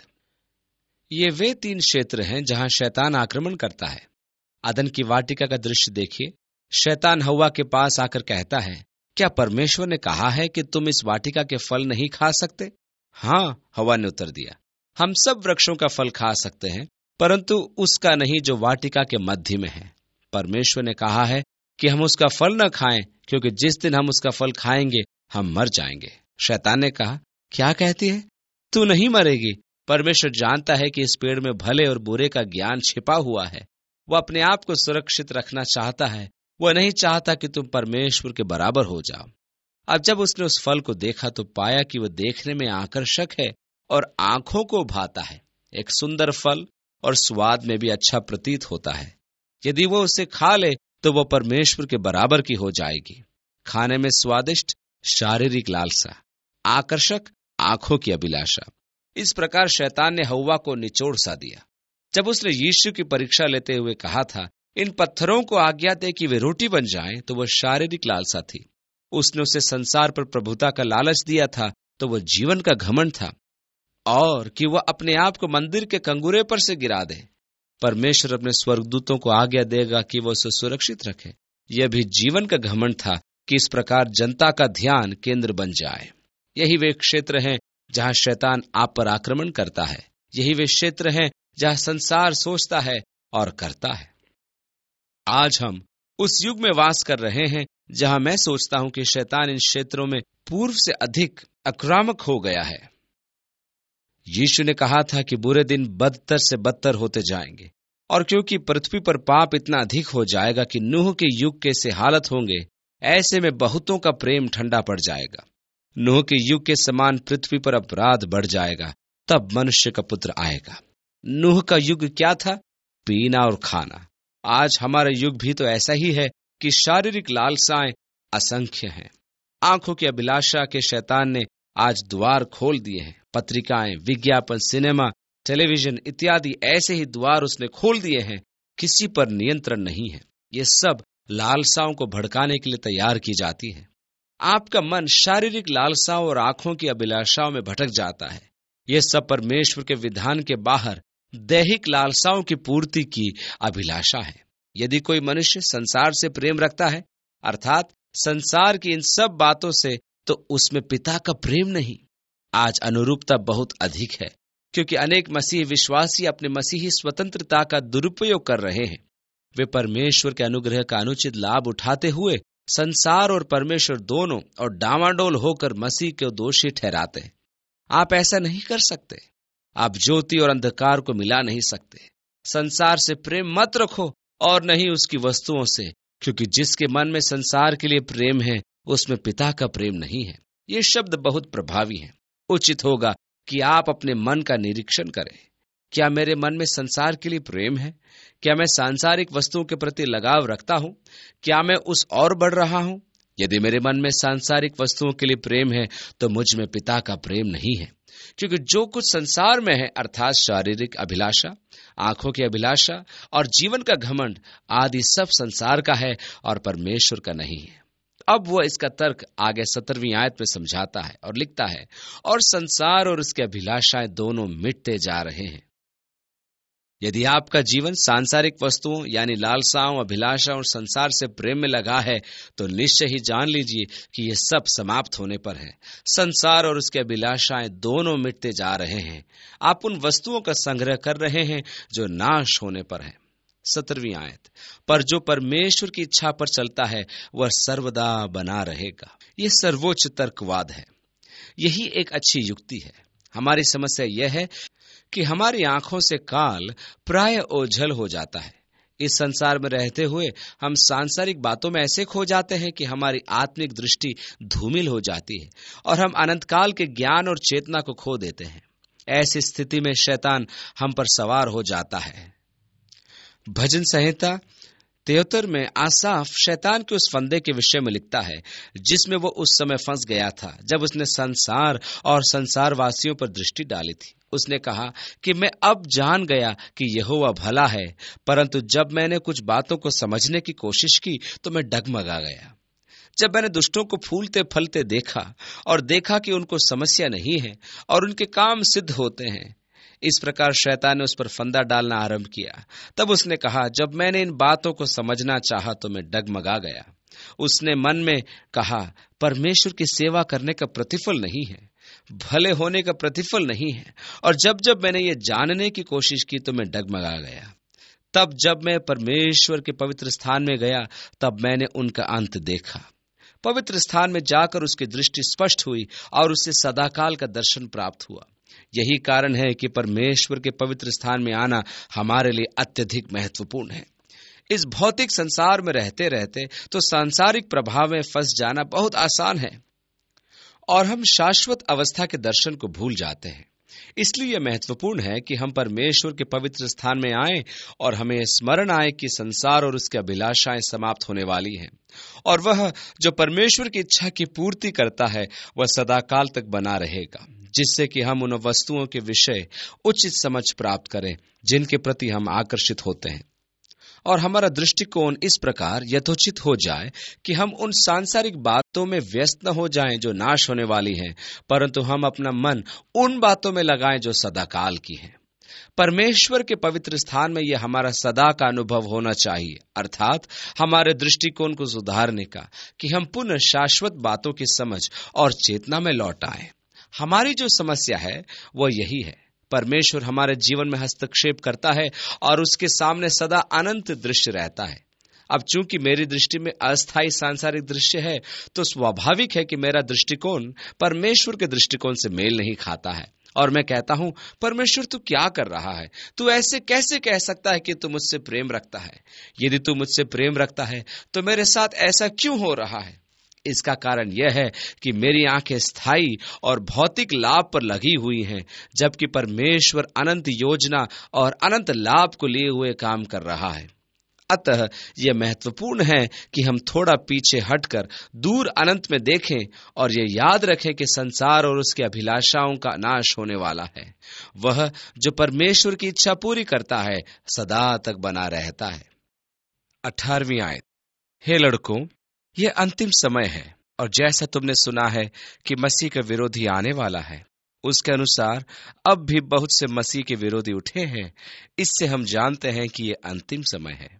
ये वे तीन क्षेत्र हैं जहां शैतान आक्रमण करता है। अदन की वाटिका का दृश्य देखिए। शैतान हव्वा के पास आकर कहता है, क्या परमेश्वर ने कहा है कि तुम इस वाटिका के फल नहीं खा सकते? हाँ, हव्वा ने उत्तर दिया, हम सब वृक्षों का फल खा सकते हैं, परंतु उसका नहीं जो वाटिका के मध्य में है। परमेश्वर ने कहा है कि हम उसका फल न खाएं, क्योंकि जिस दिन हम उसका फल खाएंगे हम मर जाएंगे। शैतान ने कहा, क्या कहती है? तू नहीं मरेगी। परमेश्वर जानता है कि इस पेड़ में भले और बुरे का ज्ञान छिपा हुआ है। वह अपने आप को सुरक्षित रखना चाहता है। वह नहीं चाहता कि तुम परमेश्वर के बराबर हो जाओ। अब जब उसने उस फल को देखा तो पाया कि वह देखने में आकर्षक है और आंखों को भाता है, एक सुंदर फल और स्वाद में भी अच्छा प्रतीत होता है। यदि वो उसे खा ले तो वह परमेश्वर के बराबर की हो जाएगी। खाने में स्वादिष्ट, शारीरिक लालसा, आकर्षक, आंखों की अभिलाषा। इस प्रकार शैतान ने हव्वा को निचोड़ सा दिया। जब उसने यीशु की परीक्षा लेते हुए कहा था, इन पत्थरों को आज्ञा दे कि वे रोटी बन जाएं, तो वह शारीरिक लालसा थी। उसने उसे संसार पर प्रभुता का लालच दिया था, तो वह जीवन का घमंड था, और कि वह अपने आप को मंदिर के कंगूरे पर से गिरा दे। परमेश्वर अपने स्वर्गदूतों को आज्ञा देगा कि वह उसे सुरक्षित रखे। यह भी जीवन का घमंड था कि इस प्रकार जनता का ध्यान केंद्र बन जाए। यही वे क्षेत्र हैं जहां शैतान आप पर आक्रमण करता है। यही वे क्षेत्र हैं जहां संसार सोचता है और करता है। आज हम उस युग में वास कर रहे हैं जहां मैं सोचता हूं कि शैतान इन क्षेत्रों में पूर्व से अधिक आक्रामक हो गया है। यीशु ने कहा था कि बुरे दिन बदतर से बदतर होते जाएंगे। और क्योंकि पृथ्वी पर पाप इतना अधिक हो जाएगा कि नूह के युग के से हालत होंगे, ऐसे में बहुतों का प्रेम ठंडा पड़ जाएगा। नूह के युग के समान पृथ्वी पर अपराध बढ़ जाएगा, तब मनुष्य का पुत्र आएगा। नूह का युग क्या था? पीना और खाना। आज हमारा युग भी तो ऐसा ही है कि शारीरिक लालसाएं असंख्य हैं। आंखों की अभिलाषा के शैतान ने आज द्वार खोल दिए हैं। पत्रिकाएं, विज्ञापन, सिनेमा, टेलीविजन इत्यादि ऐसे ही द्वार उसने खोल दिए हैं, किसी पर नियंत्रण नहीं है। ये सब लालसाओं को भड़काने के लिए तैयार की जाती है। आपका मन शारीरिक लालसाओं और आंखों की अभिलाषाओं में भटक जाता है। ये सब परमेश्वर के विधान के बाहर दैहिक लालसाओं की पूर्ति की अभिलाषा है। यदि कोई मनुष्य संसार से प्रेम रखता है, अर्थात संसार की इन सब बातों से, तो उसमें पिता का प्रेम नहीं। आज अनुरूपता बहुत अधिक है, क्योंकि अनेक मसीह विश्वासी अपने मसीही स्वतंत्रता का दुरुपयोग कर रहे हैं। वे परमेश्वर के अनुग्रह का अनुचित लाभ उठाते हुए संसार और परमेश्वर दोनों और डामाडोल होकर मसीह को दोषी ठहराते हैं। आप ऐसा नहीं कर सकते। आप ज्योति और अंधकार को मिला नहीं सकते। संसार से प्रेम मत रखो और नहीं उसकी वस्तुओं से, क्योंकि जिसके मन में संसार के लिए प्रेम है, उसमें पिता का प्रेम नहीं है। ये शब्द बहुत प्रभावी है। उचित होगा कि आप अपने मन का निरीक्षण करें। क्या मेरे मन में संसार के लिए प्रेम है? क्या मैं सांसारिक वस्तुओं के प्रति लगाव रखता हूं? क्या मैं उस और बढ़ रहा हूं? यदि मेरे मन में सांसारिक वस्तुओं के लिए प्रेम है, तो मुझ में पिता का प्रेम नहीं है। क्योंकि जो कुछ संसार में है, अर्थात शारीरिक अभिलाषा, आंखों की अभिलाषा और जीवन का घमंड आदि, सब संसार का है और परमेश्वर का नहीं है। अब वह इसका तर्क आगे सत्रहवीं आयत में समझाता है और लिखता है, और संसार और उसके अभिलाषाएं दोनों मिटते जा रहे हैं। यदि आपका जीवन सांसारिक वस्तुओं यानी लालसाओं, अभिलाषाओं और संसार से प्रेम में लगा है, तो निश्चय ही जान लीजिए कि ये सब समाप्त होने पर है। संसार और उसके अभिलाषाएं दोनों मिटते जा रहे हैं। आप उन वस्तुओं का संग्रह कर रहे हैं जो नाश होने पर है। सत्रहवीं आयत, पर जो परमेश्वर की इच्छा पर चलता है वह सर्वदा बना रहेगा। यह सर्वोच्च तर्कवाद है। यही एक अच्छी युक्ति है। हमारी समस्या यह है कि हमारी आंखों से काल प्राय ओझल हो जाता है। इस संसार में रहते हुए हम सांसारिक बातों में ऐसे खो जाते हैं कि हमारी आत्मिक दृष्टि धूमिल हो जाती है और हम अनंत काल के ज्ञान और चेतना को खो देते हैं। ऐसी स्थिति में शैतान हम पर सवार हो जाता है। भजन संहिता तिहत्तर में आसाफ शैतान के उस फंदे के विषय में लिखता है जिसमें वो उस समय फंस गया था जब उसने संसार और संसारवासियों पर दृष्टि डाली थी। उसने कहा कि मैं अब जान गया कि यहोवा भला है, परंतु जब मैंने कुछ बातों को समझने की कोशिश की तो मैं डगमगा गया। जब मैंने दुष्टों को फूलते फलते देखा और देखा कि उनको समस्या नहीं है और उनके काम सिद्ध होते हैं, इस प्रकार शैतान ने उस पर फंदा डालना आरंभ किया। तब उसने कहा, जब मैंने इन बातों को समझना चाहा तो मैं डगमगा गया। उसने मन में कहा, परमेश्वर की सेवा करने का प्रतिफल नहीं है, भले होने का प्रतिफल नहीं है। और जब जब मैंने ये जानने की कोशिश की तो मैं डगमगा गया। तब जब मैं परमेश्वर के पवित्र स्थान में गया तब मैंने उनका अंत देखा। पवित्र स्थान में जाकर उसकी दृष्टि स्पष्ट हुई और उससे सदाकाल का दर्शन प्राप्त हुआ। यही कारण है कि परमेश्वर के पवित्र स्थान में आना हमारे लिए अत्यधिक महत्वपूर्ण है। इस भौतिक संसार में रहते रहते तो सांसारिक प्रभाव में फंस जाना बहुत आसान है और हम शाश्वत अवस्था के दर्शन को भूल जाते हैं। इसलिए यह महत्वपूर्ण है कि हम परमेश्वर के पवित्र स्थान में आएं और हमें स्मरण आए कि संसार और उसकी अभिलाषाएं समाप्त होने वाली हैं और वह जो परमेश्वर की इच्छा की पूर्ति करता है वह सदाकाल तक बना रहेगा, जिससे कि हम उन वस्तुओं के विषय उचित समझ प्राप्त करें जिनके प्रति हम आकर्षित होते हैं और हमारा दृष्टिकोण इस प्रकार यथोचित हो जाए कि हम उन सांसारिक बातों में व्यस्त न हो जाएं जो नाश होने वाली हैं, परंतु हम अपना मन उन बातों में लगाएं जो सदाकाल की हैं। परमेश्वर के पवित्र स्थान में यह हमारा सदा का अनुभव होना चाहिए, अर्थात हमारे दृष्टिकोण को सुधारने का, कि हम पुनः शाश्वत बातों की समझ और चेतना में लौट आएं। हमारी जो समस्या है वह यही है, परमेश्वर हमारे जीवन में हस्तक्षेप करता है और उसके सामने सदा अनंत दृश्य रहता है। अब चूंकि मेरी दृष्टि में अस्थायी सांसारिक दृश्य है, तो स्वाभाविक है कि मेरा दृष्टिकोण परमेश्वर के दृष्टिकोण से मेल नहीं खाता है और मैं कहता हूं, परमेश्वर तू क्या कर रहा है? तू ऐसे कैसे कह सकता है कि तू मुझसे प्रेम रखता है? यदि तू मुझसे प्रेम रखता है तो मेरे साथ ऐसा क्यों हो रहा है? इसका कारण यह है कि मेरी आंखें स्थायी और भौतिक लाभ पर लगी हुई हैं, जबकि परमेश्वर अनंत योजना और अनंत लाभ को लिए हुए काम कर रहा है। अतः यह महत्वपूर्ण है कि हम थोड़ा पीछे हटकर दूर अनंत में देखें और ये याद रखें कि संसार और उसकी अभिलाषाओं का नाश होने वाला है। वह जो परमेश्वर की इच्छा पूरी करता है सदा तक बना रहता है। अठारहवीं आयत। हे लड़कों, यह अंतिम समय है, और जैसा तुमने सुना है कि मसीह का विरोधी आने वाला है, उसके अनुसार अब भी बहुत से मसीह के विरोधी उठे हैं। इससे हम जानते हैं कि यह अंतिम समय है।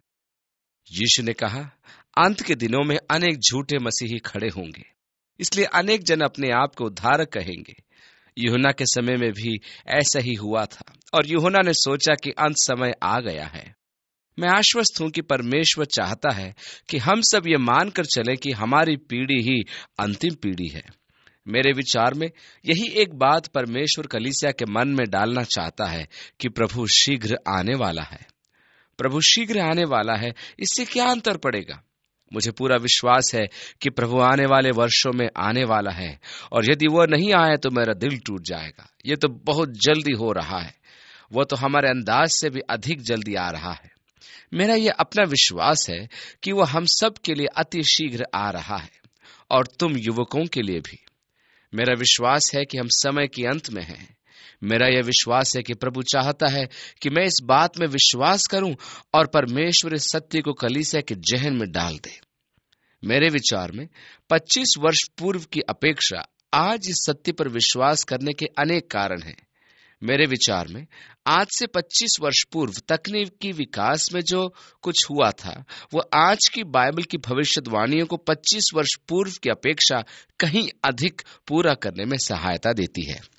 यीशु ने कहा, अंत के दिनों में अनेक झूठे मसीही खड़े होंगे, इसलिए अनेक जन अपने आप को उद्धारक कहेंगे। यूहन्ना के समय में भी ऐसा ही हुआ था, और यूहन्ना ने सोचा कि अंत समय आ गया है। मैं आश्वस्त हूं कि परमेश्वर चाहता है कि हम सब ये मानकर चले कि हमारी पीढ़ी ही अंतिम पीढ़ी है। मेरे विचार में यही एक बात परमेश्वर कलीसिया के मन में डालना चाहता है कि प्रभु शीघ्र आने वाला है। प्रभु शीघ्र आने वाला है, इससे क्या अंतर पड़ेगा? मुझे पूरा विश्वास है कि प्रभु आने वाले वर्षों में आने वाला है, और यदि वह नहीं आए तो मेरा दिल टूट जाएगा। ये तो बहुत जल्दी हो रहा है, वह तो हमारे अंदाज से भी अधिक जल्दी आ रहा है। मेरा यह अपना विश्वास है कि वह हम सब के लिए अति शीघ्र आ रहा है, और तुम युवकों के लिए भी। मेरा विश्वास है कि हम समय के अंत में हैं। मेरा यह विश्वास है कि प्रभु चाहता है कि मैं इस बात में विश्वास करूं और परमेश्वर इस सत्य को कलीसिया के जहन में डाल दे। मेरे विचार में पच्चीस वर्ष पूर्व की अपेक्षा आज इस सत्य पर विश्वास करने के अनेक कारण हैं। मेरे विचार में आज से पच्चीस वर्ष पूर्व तकनीकी विकास में जो कुछ हुआ था, वह आज की बाइबल की भविष्यवाणियों को पच्चीस वर्ष पूर्व की अपेक्षा कहीं अधिक पूरा करने में सहायता देती है।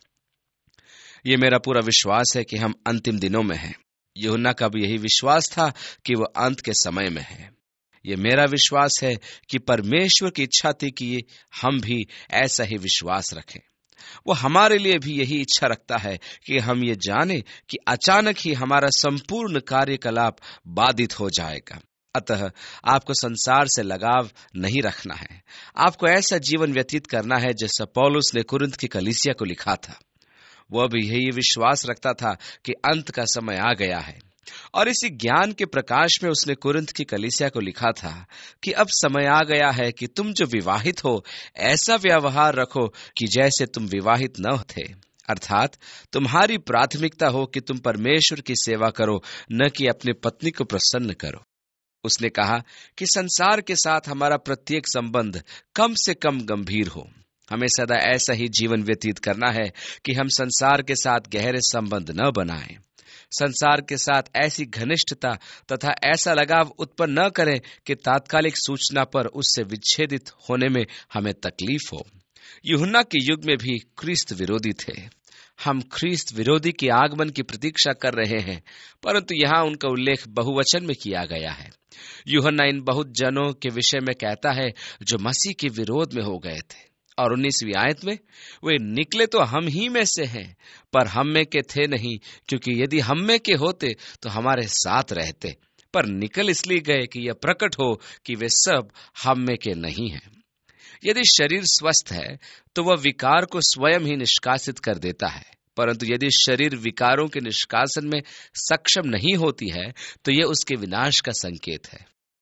ये मेरा पूरा विश्वास है कि हम अंतिम दिनों में हैं। यूहन्ना का भी यही विश्वास था कि वह अंत के समय में है। ये मेरा विश्वास है कि परमेश्वर की इच्छा थी कि हम भी ऐसा ही विश्वास रखें। वो हमारे लिए भी यही इच्छा रखता है कि हम ये जाने कि अचानक ही हमारा संपूर्ण कार्यकलाप बाधित हो जाएगा। अतः आपको संसार से लगाव नहीं रखना है। आपको ऐसा जीवन व्यतीत करना है जैसा पौलुस ने कुरिन्थ की कलीसिया को लिखा था। वह भी यही विश्वास रखता था कि अंत का समय आ गया है, और इसी ज्ञान के प्रकाश में उसने कुरिन्थ की कलीसिया को लिखा था कि अब समय आ गया है कि तुम जो विवाहित हो ऐसा व्यवहार रखो कि जैसे तुम विवाहित न थे, अर्थात तुम्हारी प्राथमिकता हो कि तुम परमेश्वर की सेवा करो, न कि अपनी पत्नी को प्रसन्न करो। उसने कहा कि संसार के साथ हमारा प्रत्येक संबंध कम से कम गंभीर हो। हमें सदा ऐसा ही जीवन व्यतीत करना है कि हम संसार के साथ गहरे संबंध न बनाएं, संसार के साथ ऐसी घनिष्ठता तथा ऐसा लगाव उत्पन्न न करें कि तात्कालिक सूचना पर उससे विच्छेदित होने में हमें तकलीफ हो। यूहन्ना के युग में भी ख्रीस्त विरोधी थे। हम ख्रीस्त विरोधी के आगमन की प्रतीक्षा कर रहे हैं, परंतु यहाँ उनका उल्लेख बहुवचन में किया गया है। यूहन्ना इन बहुत जनों के विषय में कहता है जो मसीह के विरोध में हो गए थे, और उन्नीसवीं आयत में वे निकले तो हम ही में से हैं, पर हम में के थे नहीं, क्योंकि यदि हम में के होते तो हमारे साथ रहते, पर निकल इसलिए गए कि यह प्रकट हो कि वे सब हम में के नहीं हैं। यदि शरीर स्वस्थ है तो वह विकार को स्वयं ही निष्कासित कर देता है, परंतु यदि शरीर विकारों के निष्कासन में सक्षम नहीं होती है तो यह उसके विनाश का संकेत है।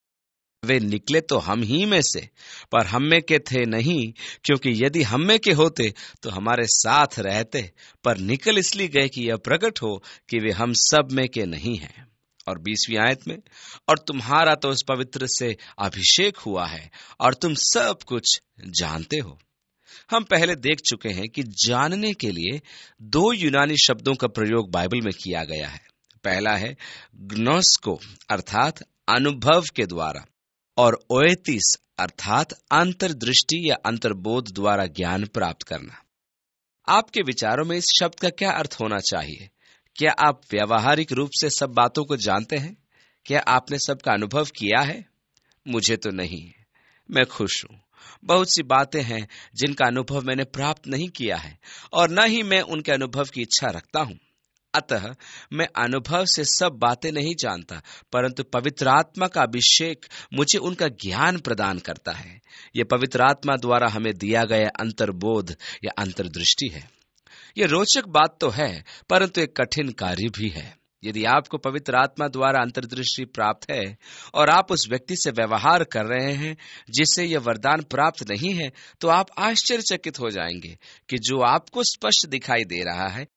वे निकले तो हम ही में से, पर हम में के थे नहीं, क्योंकि यदि हम में के होते तो हमारे साथ रहते, पर निकल इसलिए गए कि यह प्रकट हो कि वे हम सब में के नहीं हैं। और बीसवीं आयत में, और तुम्हारा तो उस पवित्र से अभिषेक हुआ है और तुम सब कुछ जानते हो। हम पहले देख चुके हैं कि जानने के लिए दो यूनानी शब्दों का प्रयोग बाइबल में किया गया है। पहला है ग्नोस्को अर्थात अनुभव के द्वारा, और ओएतिस अर्थात अंतर्दृष्टि या अंतर्बोध द्वारा ज्ञान प्राप्त करना। आपके विचारों में इस शब्द का क्या अर्थ होना चाहिए? क्या आप व्यावहारिक रूप से सब बातों को जानते हैं? क्या आपने सबका अनुभव किया है? मुझे तो नहीं। मैं खुश हूं बहुत सी बातें हैं जिनका अनुभव मैंने प्राप्त नहीं किया है और न ही मैं उनके अनुभव की इच्छा रखता हूं। अतः मैं अनुभव से सब बातें नहीं जानता, परंतु पवित्र आत्मा का अभिषेक मुझे उनका ज्ञान प्रदान करता है। यह पवित्र आत्मा द्वारा हमें दिया गया अंतर्बोध या अंतर्दृष्टि है। यह रोचक बात तो है, परंतु एक कठिन कार्य भी है। यदि आपको पवित्र आत्मा द्वारा अंतर्दृष्टि प्राप्त है और आप उस व्यक्ति से व्यवहार कर रहे हैं जिससे यह वरदान प्राप्त नहीं है, तो आप आश्चर्यचकित हो जाएंगे कि जो आपको स्पष्ट दिखाई दे रहा है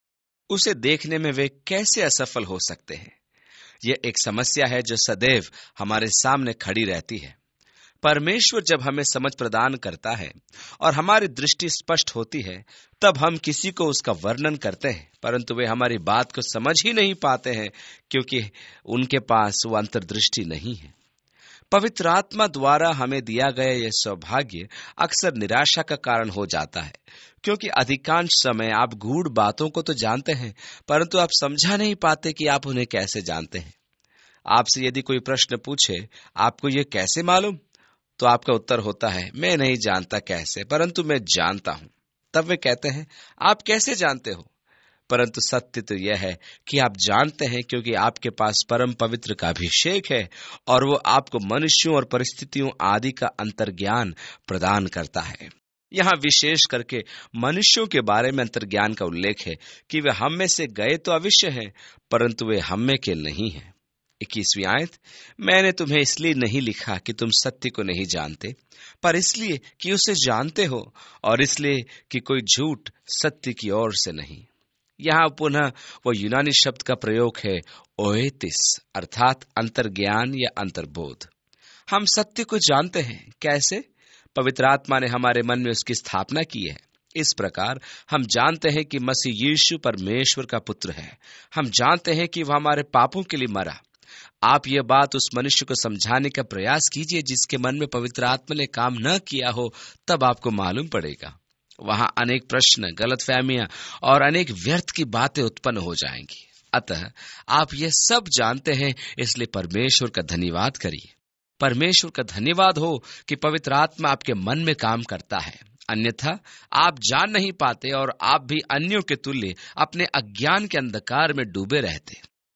उसे देखने में वे कैसे असफल हो सकते हैं। यह एक समस्या है जो सदैव हमारे सामने खड़ी रहती है। परमेश्वर जब हमें समझ प्रदान करता है और हमारी दृष्टि स्पष्ट होती है, तब हम किसी को उसका वर्णन करते हैं, परंतु वे हमारी बात को समझ ही नहीं पाते हैं क्योंकि उनके पास वो अंतर्दृष्टि नहीं है। पवित्र आत्मा द्वारा हमें दिया गया यह सौभाग्य अक्सर निराशा का कारण हो जाता है, क्योंकि अधिकांश समय आप गूढ़ बातों को तो जानते हैं, परंतु आप समझा नहीं पाते कि आप उन्हें कैसे जानते हैं। आपसे यदि कोई प्रश्न पूछे, आपको यह कैसे मालूम, तो आपका उत्तर होता है, मैं नहीं जानता कैसे, परंतु मैं जानता हूं। तब वे कहते हैं, आप कैसे जानते हो? परंतु सत्य तो यह है कि आप जानते हैं क्योंकि आपके पास परम पवित्र का अभिषेक है और वो आपको मनुष्यों और परिस्थितियों आदि का अंतर्ज्ञान प्रदान करता है। यहाँ विशेष करके मनुष्यों के बारे में अंतर्ज्ञान का उल्लेख है कि वे हम में से गए तो अवश्य हैं, परंतु वे हम में के नहीं हैं। इक्कीसवीं आयत, मैंने तुम्हें इसलिए नहीं लिखा कि तुम सत्य को नहीं जानते, पर इसलिए कि उसे जानते हो, और इसलिए कि कोई झूठ सत्य की ओर से नहीं। यहाँ पुनः वो यूनानी शब्द का प्रयोग है ओएतिस, अर्थात अंतर्ज्ञान या अंतर्बोध। हम सत्य को जानते हैं कैसे? पवित्र आत्मा ने हमारे मन में उसकी स्थापना की है। इस प्रकार हम जानते हैं कि मसीह यीशु परमेश्वर का पुत्र है। हम जानते हैं कि वह हमारे पापों के लिए मरा। आप यह बात उस मनुष्य को समझाने का प्रयास कीजिए जिसके मन में पवित्र आत्मा ने काम न किया हो, तब आपको मालूम पड़ेगा। वहां अनेक प्रश्न, गलतफहमियां और अनेक व्यर्थ की बातें उत्पन्न हो जाएंगी। अतः आप ये सब जानते हैं, इसलिए परमेश्वर का धन्यवाद करिए। परमेश्वर का धन्यवाद हो कि पवित्र आत्मा आपके मन में काम करता है, अन्यथा आप जान नहीं पाते और आप भी अन्यों के तुल्य अपने अज्ञान के अंधकार में डूबे रहते।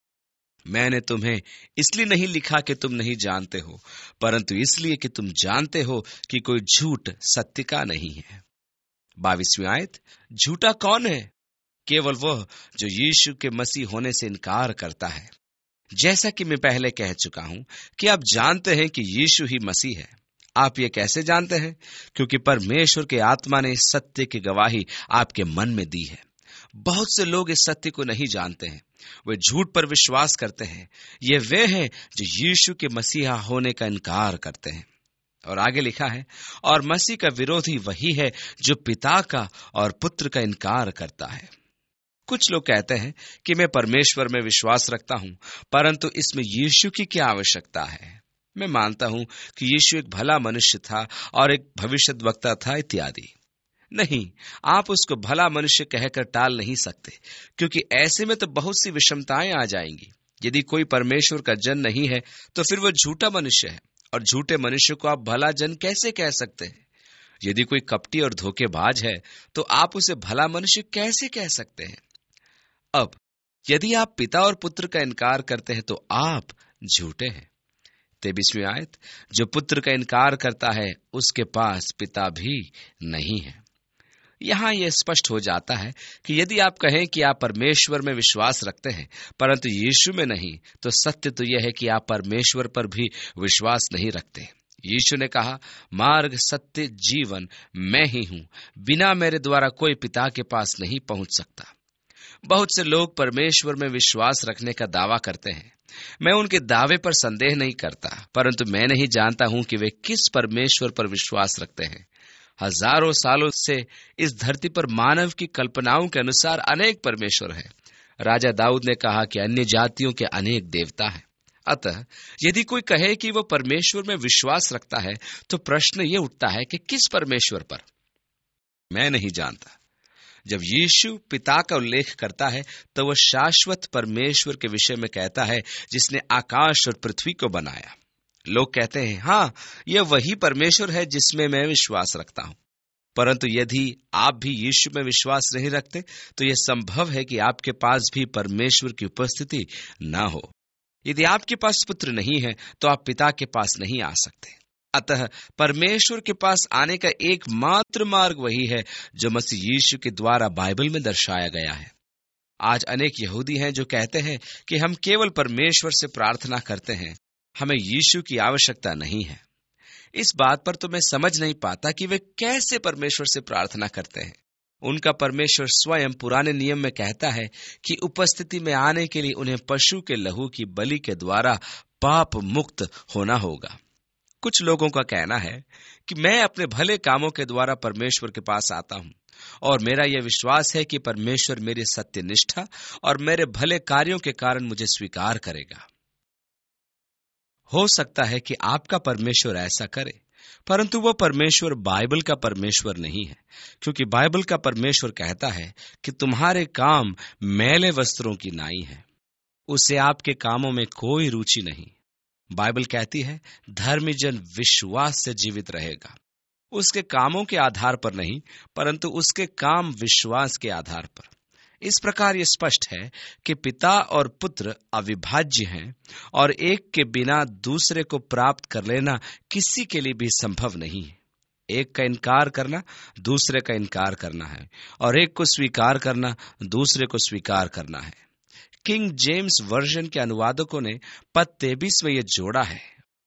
मैंने तुम्हें इसलिए नहीं लिखा कि तुम नहीं जानते हो, परंतु इसलिए कि तुम जानते हो कि कोई झूठ सत्य का नहीं है। बाईसवीं आयत, झूठा कौन है? केवल वह जो यीशु के मसीह होने से इनकार करता है। जैसा कि मैं पहले कह चुका हूं कि आप जानते हैं कि यीशु ही मसीह है। आप ये कैसे जानते हैं? क्योंकि परमेश्वर के आत्मा ने इस सत्य की गवाही आपके मन में दी है। बहुत से लोग इस सत्य को नहीं जानते हैं, वे झूठ पर विश्वास करते हैं। ये वे हैं जो यीशु के मसीहा होने का इनकार करते हैं। और आगे लिखा है, और मसीह का विरोधी वही है जो पिता का और पुत्र का इनकार करता है। कुछ लोग कहते हैं कि मैं परमेश्वर में विश्वास रखता हूं, परंतु इसमें यीशु की क्या आवश्यकता है? मैं मानता हूं कि यीशु एक भला मनुष्य था और एक भविष्यद्वक्ता था इत्यादि। नहीं, आप उसको भला मनुष्य कहकर टाल नहीं सकते, क्योंकि ऐसे में तो बहुत सी विषमताएं आ जाएंगी। यदि कोई परमेश्वर का जन नहीं है तो फिर वो झूठा मनुष्य है, और झूठे मनुष्य को आप भला जन कैसे कह सकते हैं? यदि कोई कपटी और धोखेबाज है तो आप उसे भला मनुष्य कैसे कह सकते हैं? अब यदि आप पिता और पुत्र का इनकार करते हैं तो आप झूठे हैं। तेईसवीं आयत, जो पुत्र का इनकार करता है उसके पास पिता भी नहीं है। यहां यह स्पष्ट हो जाता है कि यदि आप कहें कि आप परमेश्वर में विश्वास रखते हैं परंतु यीशु में नहीं, तो सत्य तो यह है कि आप परमेश्वर पर भी विश्वास नहीं रखते। यीशु ने कहा, मार्ग, सत्य, जीवन मैं ही हूं, बिना मेरे द्वारा कोई पिता के पास नहीं पहुंच सकता। बहुत से लोग परमेश्वर में विश्वास रखने का दावा करते हैं। मैं उनके दावे पर संदेह नहीं करता, परंतु मैं नहीं जानता हूं कि वे किस परमेश्वर पर विश्वास रखते हैं। हजारों सालों से इस धरती पर मानव की कल्पनाओं के अनुसार अनेक परमेश्वर हैं। राजा दाऊद ने कहा कि अन्य जातियों के अनेक देवता हैं। अतः यदि कोई कहे कि वो परमेश्वर में विश्वास रखता है तो प्रश्न ये उठता है कि किस परमेश्वर पर? मैं नहीं जानता। जब यीशु पिता का उल्लेख करता है तो वह शाश्वत परमेश्वर के विषय में कहता है जिसने आकाश और पृथ्वी को बनाया। लोग कहते हैं, हाँ, यह वही परमेश्वर है जिसमें मैं विश्वास रखता हूं। परंतु यदि आप भी यीशु में विश्वास नहीं रखते तो यह संभव है कि आपके पास भी परमेश्वर की उपस्थिति न हो। यदि आपके पास पुत्र नहीं है तो आप पिता के पास नहीं आ सकते। अतः परमेश्वर के पास आने का एकमात्र मार्ग वही है जो मसीह यीशु के द्वारा बाइबल में दर्शाया गया है। आज अनेक यहूदी हैं जो कहते हैं कि हम केवल परमेश्वर से प्रार्थना करते हैं, हमें यीशु की आवश्यकता नहीं है। इस बात पर तो मैं समझ नहीं पाता कि वे कैसे परमेश्वर से प्रार्थना करते हैं। उनका परमेश्वर स्वयं पुराने नियम में कहता है कि उपस्थिति में आने के लिए उन्हें पशु के लहू की बलि के द्वारा पाप मुक्त होना होगा। कुछ लोगों का कहना है कि मैं अपने भले कामों के द्वारा परमेश्वर के पास आता हूं और मेरा यह विश्वास है कि परमेश्वर मेरी सत्यनिष्ठा और मेरे भले कार्यों के कारण मुझे स्वीकार करेगा। हो सकता है कि आपका परमेश्वर ऐसा करे, परंतु वह परमेश्वर बाइबल का परमेश्वर नहीं है, क्योंकि बाइबल का परमेश्वर कहता है कि तुम्हारे काम मैले वस्त्रों की नाई है, उसे आपके कामों में कोई रुचि नहीं। बाइबल कहती है धर्मी जन विश्वास से जीवित रहेगा, उसके कामों के आधार पर नहीं, परंतु उसके काम विश्वास के आधार पर। इस प्रकार यह स्पष्ट है कि पिता और पुत्र अविभाज्य हैं और एक के बिना दूसरे को प्राप्त कर लेना किसी के लिए भी संभव नहीं है। एक का इनकार करना दूसरे का इनकार करना है और एक को स्वीकार करना दूसरे को स्वीकार करना है। किंग जेम्स वर्जन के अनुवादकों ने पद तेईस में यह जोड़ा है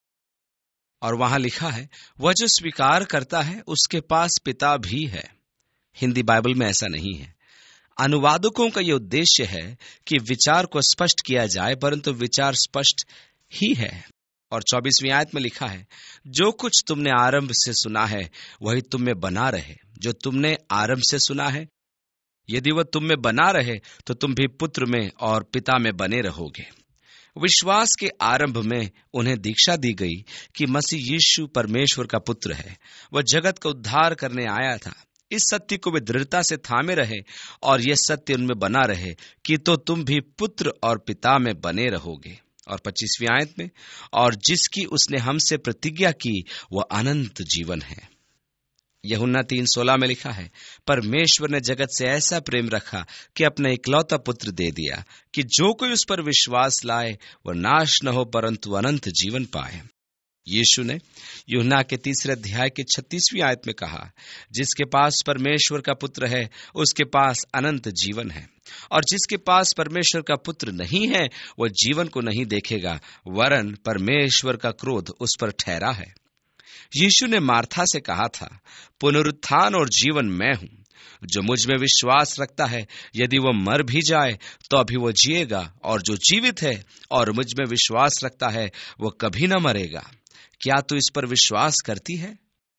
और वहां लिखा है, वह जो स्वीकार करता है उसके पास पिता भी है। हिंदी बाइबल में ऐसा नहीं है। अनुवादकों का यह उद्देश्य है कि विचार को स्पष्ट किया जाए, परंतु विचार स्पष्ट ही है। और चौबीसवीं आयत में लिखा है, जो कुछ तुमने आरंभ से सुना है वही तुम में बना रहे। जो तुमने आरंभ से सुना है, यदि वह तुम में बना रहे तो तुम भी पुत्र में और पिता में बने रहोगे। विश्वास के आरंभ में उन्हें दीक्षा दी गई कि मसीह यीशु परमेश्वर का पुत्र है, वह जगत का उद्धार करने आया था। इस सत्य को वे दृढ़ता से थामे रहे और यह सत्य उनमें बना रहे कि तो तुम भी पुत्र और पिता में बने रहोगे। और पच्चीसवीं आयत में, और जिसकी उसने हमसे प्रतिज्ञा की वह अनंत जीवन है। यूहन्ना तीन सोलह में लिखा है, परमेश्वर ने जगत से ऐसा प्रेम रखा कि अपना इकलौता पुत्र दे दिया कि जो कोई उस पर विश्वास लाए वह नाश न हो परंतु अनंत जीवन पाए। यीशु ने यूहन्ना के तीसरे अध्याय के छत्तीसवीं आयत में कहा, जिसके पास परमेश्वर का पुत्र है उसके पास अनंत जीवन है, और जिसके पास परमेश्वर का पुत्र नहीं है वह जीवन को नहीं देखेगा, वरन परमेश्वर का क्रोध उस पर ठहरा है। यीशु ने मार्था से कहा था, पुनरुत्थान और जीवन मैं हूं, जो मुझ में विश्वास रखता है यदि वह मर भी जाए तो अभी वह जिएगा, और जो जीवित है और मुझ में विश्वास रखता है वह कभी न मरेगा। क्या तू इस पर विश्वास करती है?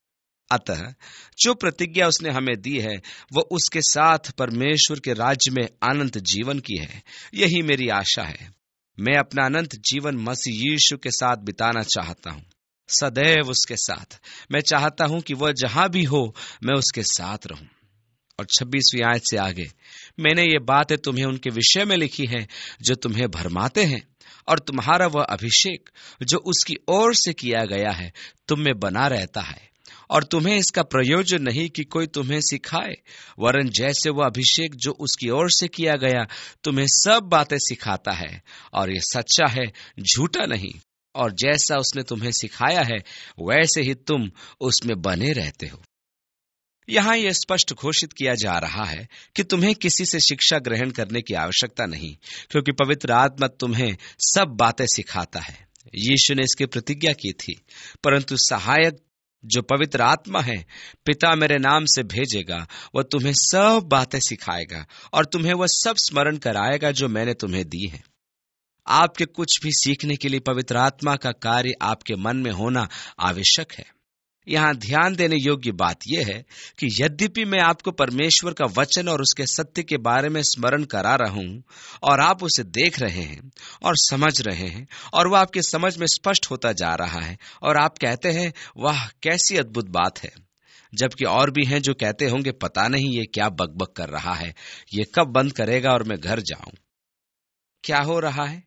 अतः जो प्रतिज्ञा उसने हमें दी है वह उसके साथ परमेश्वर के राज्य में अनंत जीवन की है। यही मेरी आशा है। मैं अपना अनंत जीवन मसीह यीशु के साथ बिताना चाहता हूं, सदैव उसके साथ। मैं चाहता हूं कि वह जहां भी हो मैं उसके साथ रहूं। और छब्बीसवीं आयत से आगे, मैंने ये बातें तुम्हें उनके विषय में लिखी हैं जो तुम्हें भरमाते हैं, और तुम्हारा वह अभिषेक जो उसकी ओर से किया गया है तुम में बना रहता है, और तुम्हें इसका प्रयोजन नहीं कि कोई तुम्हें सिखाए, वरन जैसे वह अभिषेक जो उसकी ओर से किया गया तुम्हें सब बातें सिखाता है, और यह सच्चा है, झूठा नहीं। और जैसा उसने तुम्हें सिखाया है वैसे ही तुम उसमें बने रहते हो। यहां यह स्पष्ट घोषित किया जा रहा है कि तुम्हें किसी से शिक्षा ग्रहण करने की आवश्यकता नहीं, क्योंकि पवित्र आत्मा तुम्हें सब बातें सिखाता है। यीशु ने इसकी प्रतिज्ञा की थी, परंतु सहायक जो पवित्र आत्मा है पिता मेरे नाम से भेजेगा, वह तुम्हें सब बातें सिखाएगा और तुम्हें वह सब स्मरण कराएगा जो मैंने तुम्हें दी है। आपके कुछ भी सीखने के लिए पवित्र आत्मा का कार्य आपके मन में होना आवश्यक है। यहाँ ध्यान देने योग्य बात यह है कि यद्यपि मैं आपको परमेश्वर का वचन और उसके सत्य के बारे में स्मरण करा रहा हूं और आप उसे देख रहे हैं और समझ रहे हैं और वह आपके समझ में स्पष्ट होता जा रहा है और आप कहते हैं वाह कैसी अद्भुत बात है, जबकि और भी हैं जो कहते होंगे पता नहीं ये क्या बकबक कर रहा है, ये कब बंद करेगा और मैं घर जाऊं। क्या हो रहा है?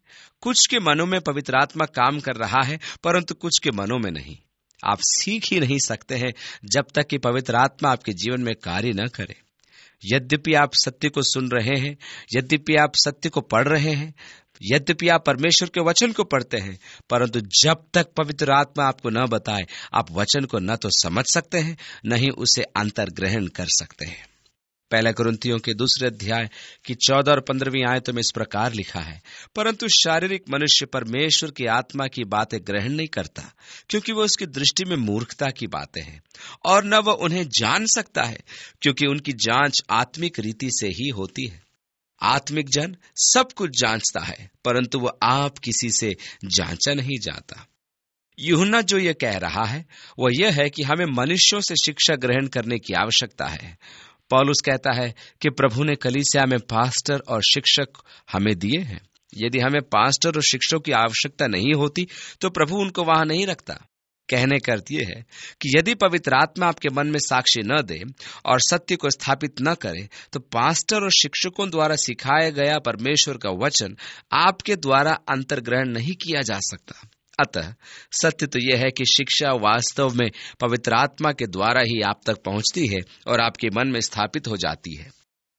कुछ के मनों में पवित्र आत्मा काम कर रहा है, परंतु कुछ के मनों में नहीं। आप सीख ही नहीं सकते हैं जब तक कि पवित्र आत्मा आपके जीवन में कार्य न करे। यद्यपि आप सत्य को सुन रहे हैं, यद्यपि आप सत्य को पढ़ रहे हैं, यद्यपि आप परमेश्वर के वचन को पढ़ते हैं, परंतु जब तक पवित्र आत्मा आपको न बताए, आप वचन को न तो समझ सकते हैं, न ही उसे अंतर्ग्रहण कर सकते हैं। पहला कुरिन्थियों के दूसरे अध्याय की चौदह और पंद्रहवीं आयतों में इस प्रकार लिखा है, परंतु शारीरिक मनुष्य परमेश्वर की आत्मा की बातें ग्रहण नहीं करता, क्योंकि वो उसकी दृष्टि में मूर्खता की बातें हैं, और न वह उन्हें जान सकता है, क्योंकि उनकी जांच आत्मिक रीति से ही होती है। आत्मिक जन सब कुछ जांचता है, परंतु वह आप किसी से जांचा नहीं जाता। यूहन्ना जो यह कह रहा है वह यह है कि हमें मनुष्यों से शिक्षा ग्रहण करने की आवश्यकता है। पौलुस कहता है कि प्रभु ने कलीसिया में पास्टर और शिक्षक हमें दिए हैं। यदि हमें पास्टर और शिक्षकों की आवश्यकता नहीं होती तो प्रभु उनको वहां नहीं रखता। कहने का अर्थ यह है कि यदि पवित्र आत्मा आपके मन में साक्षी न दे और सत्य को स्थापित न करे, तो पास्टर और शिक्षकों द्वारा सिखाया गया परमेश्वर का वचन आपके द्वारा अंतर्ग्रहण नहीं किया जा सकता। अतः सत्य तो यह है कि शिक्षा वास्तव में पवित्र आत्मा के द्वारा ही आप तक पहुंचती है और आपके मन में स्थापित हो जाती है।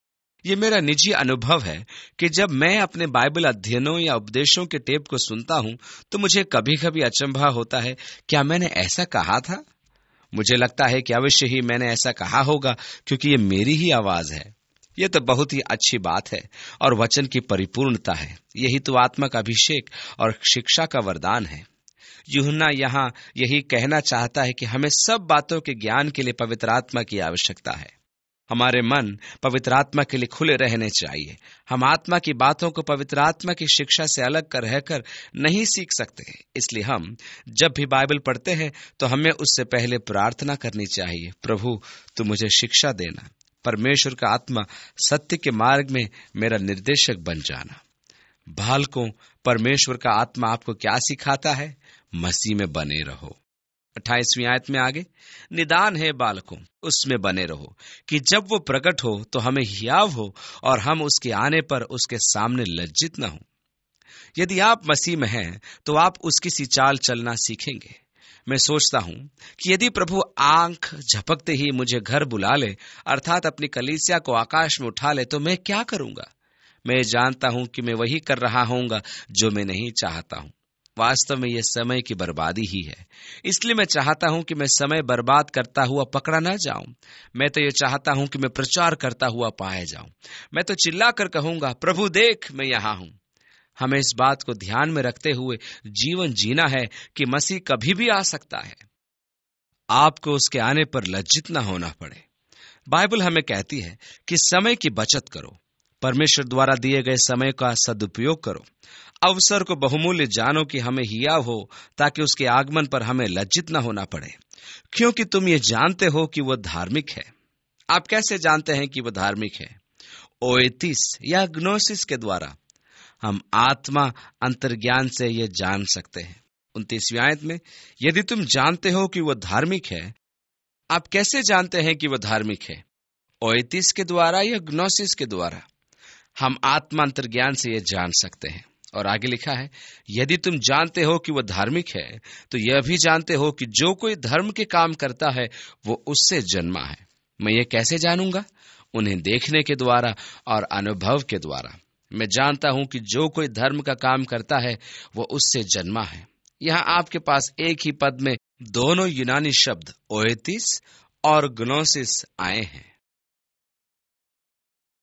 ये मेरा निजी अनुभव है कि जब मैं अपने बाइबल अध्ययनों या उपदेशों के टेप को सुनता हूं तो मुझे कभी कभी अचंभा होता है, क्या मैंने ऐसा कहा था? मुझे लगता है कि अवश्य ही मैंने ऐसा कहा होगा, क्योंकि ये मेरी ही आवाज है। यह तो बहुत ही अच्छी बात है और वचन की परिपूर्णता है। यही तो आत्मा का अभिषेक और शिक्षा का वरदान है। यूहन्ना यहाँ यही कहना चाहता है कि हमें सब बातों के ज्ञान के लिए पवित्र आत्मा की आवश्यकता है। हमारे मन पवित्र आत्मा के लिए खुले रहने चाहिए। हम आत्मा की बातों को पवित्र आत्मा की शिक्षा से अलग कर रहकर नहीं सीख सकते। इसलिए हम जब भी बाइबल पढ़ते हैं तो हमें उससे पहले प्रार्थना करनी चाहिए, प्रभु तू मुझे शिक्षा देना। परमेश्वर का आत्मा सत्य के मार्ग में मेरा निर्देशक बन जाना। बालकों, परमेश्वर का आत्मा आपको क्या सिखाता है? मसीह में बने रहो। अट्ठाईसवीं आयत में आगे, निदान है बालकों, उसमें बने रहो कि जब वो प्रकट हो तो हमें हियाव हो और हम उसके आने पर उसके सामने लज्जित न हो। यदि आप मसीह में हैं तो आप उसकी सी चाल चलना सीखेंगे। मैं सोचता हूं कि यदि प्रभु आंख झपकते ही मुझे घर बुला ले, अर्थात अपनी कलीसिया को आकाश में उठा ले, तो मैं क्या करूंगा? मैं जानता हूं कि मैं वही कर रहा होऊंगा जो मैं नहीं चाहता हूं। वास्तव में यह समय की बर्बादी ही है। इसलिए मैं चाहता हूं कि मैं समय बर्बाद करता हुआ पकड़ा न जाऊं। मैं तो यह चाहता हूं कि मैं प्रचार करता हुआ पाया जाऊं। मैं तो चिल्लाकर कहूंगा, प्रभु देख, मैं यहां हूं। हमें इस बात को ध्यान में रखते हुए जीवन जीना है कि मसीह कभी भी आ सकता है। आपको उसके आने पर लज्जित न होना पड़े। बाइबल हमें कहती है कि समय की बचत करो, परमेश्वर द्वारा दिए गए समय का सदुपयोग करो, अवसर को बहुमूल्य जानो कि हमें हियाव हो, ताकि उसके आगमन पर हमें लज्जित न होना पड़े, क्योंकि तुम ये जानते हो कि वह धार्मिक है। आप कैसे जानते हैं कि वह धार्मिक है? ओएतिस या ग्नोसिस के द्वारा। हम आत्मा अंतर्ज्ञान से यह जान सकते हैं। उनतीसवीं आयत में, यदि तुम जानते हो कि वह धार्मिक है। आप कैसे जानते हैं कि वह धार्मिक है? ओएतिस के द्वारा या ग्नोसिस के द्वारा? हम आत्मा अंतर्ज्ञान से यह जान सकते हैं। और आगे लिखा है, यदि तुम जानते हो कि वह धार्मिक है तो यह भी जानते हो कि जो कोई धर्म के काम करता है वो उससे जन्मा है। मैं ये कैसे जानूंगा? उन्हें देखने के द्वारा और अनुभव के द्वारा। मैं जानता हूं कि जो कोई धर्म का काम करता है वो उससे जन्मा है। यहाँ आपके पास एक ही पद में दोनों यूनानी शब्द ओएतिस और ग्नोसिस आए हैं।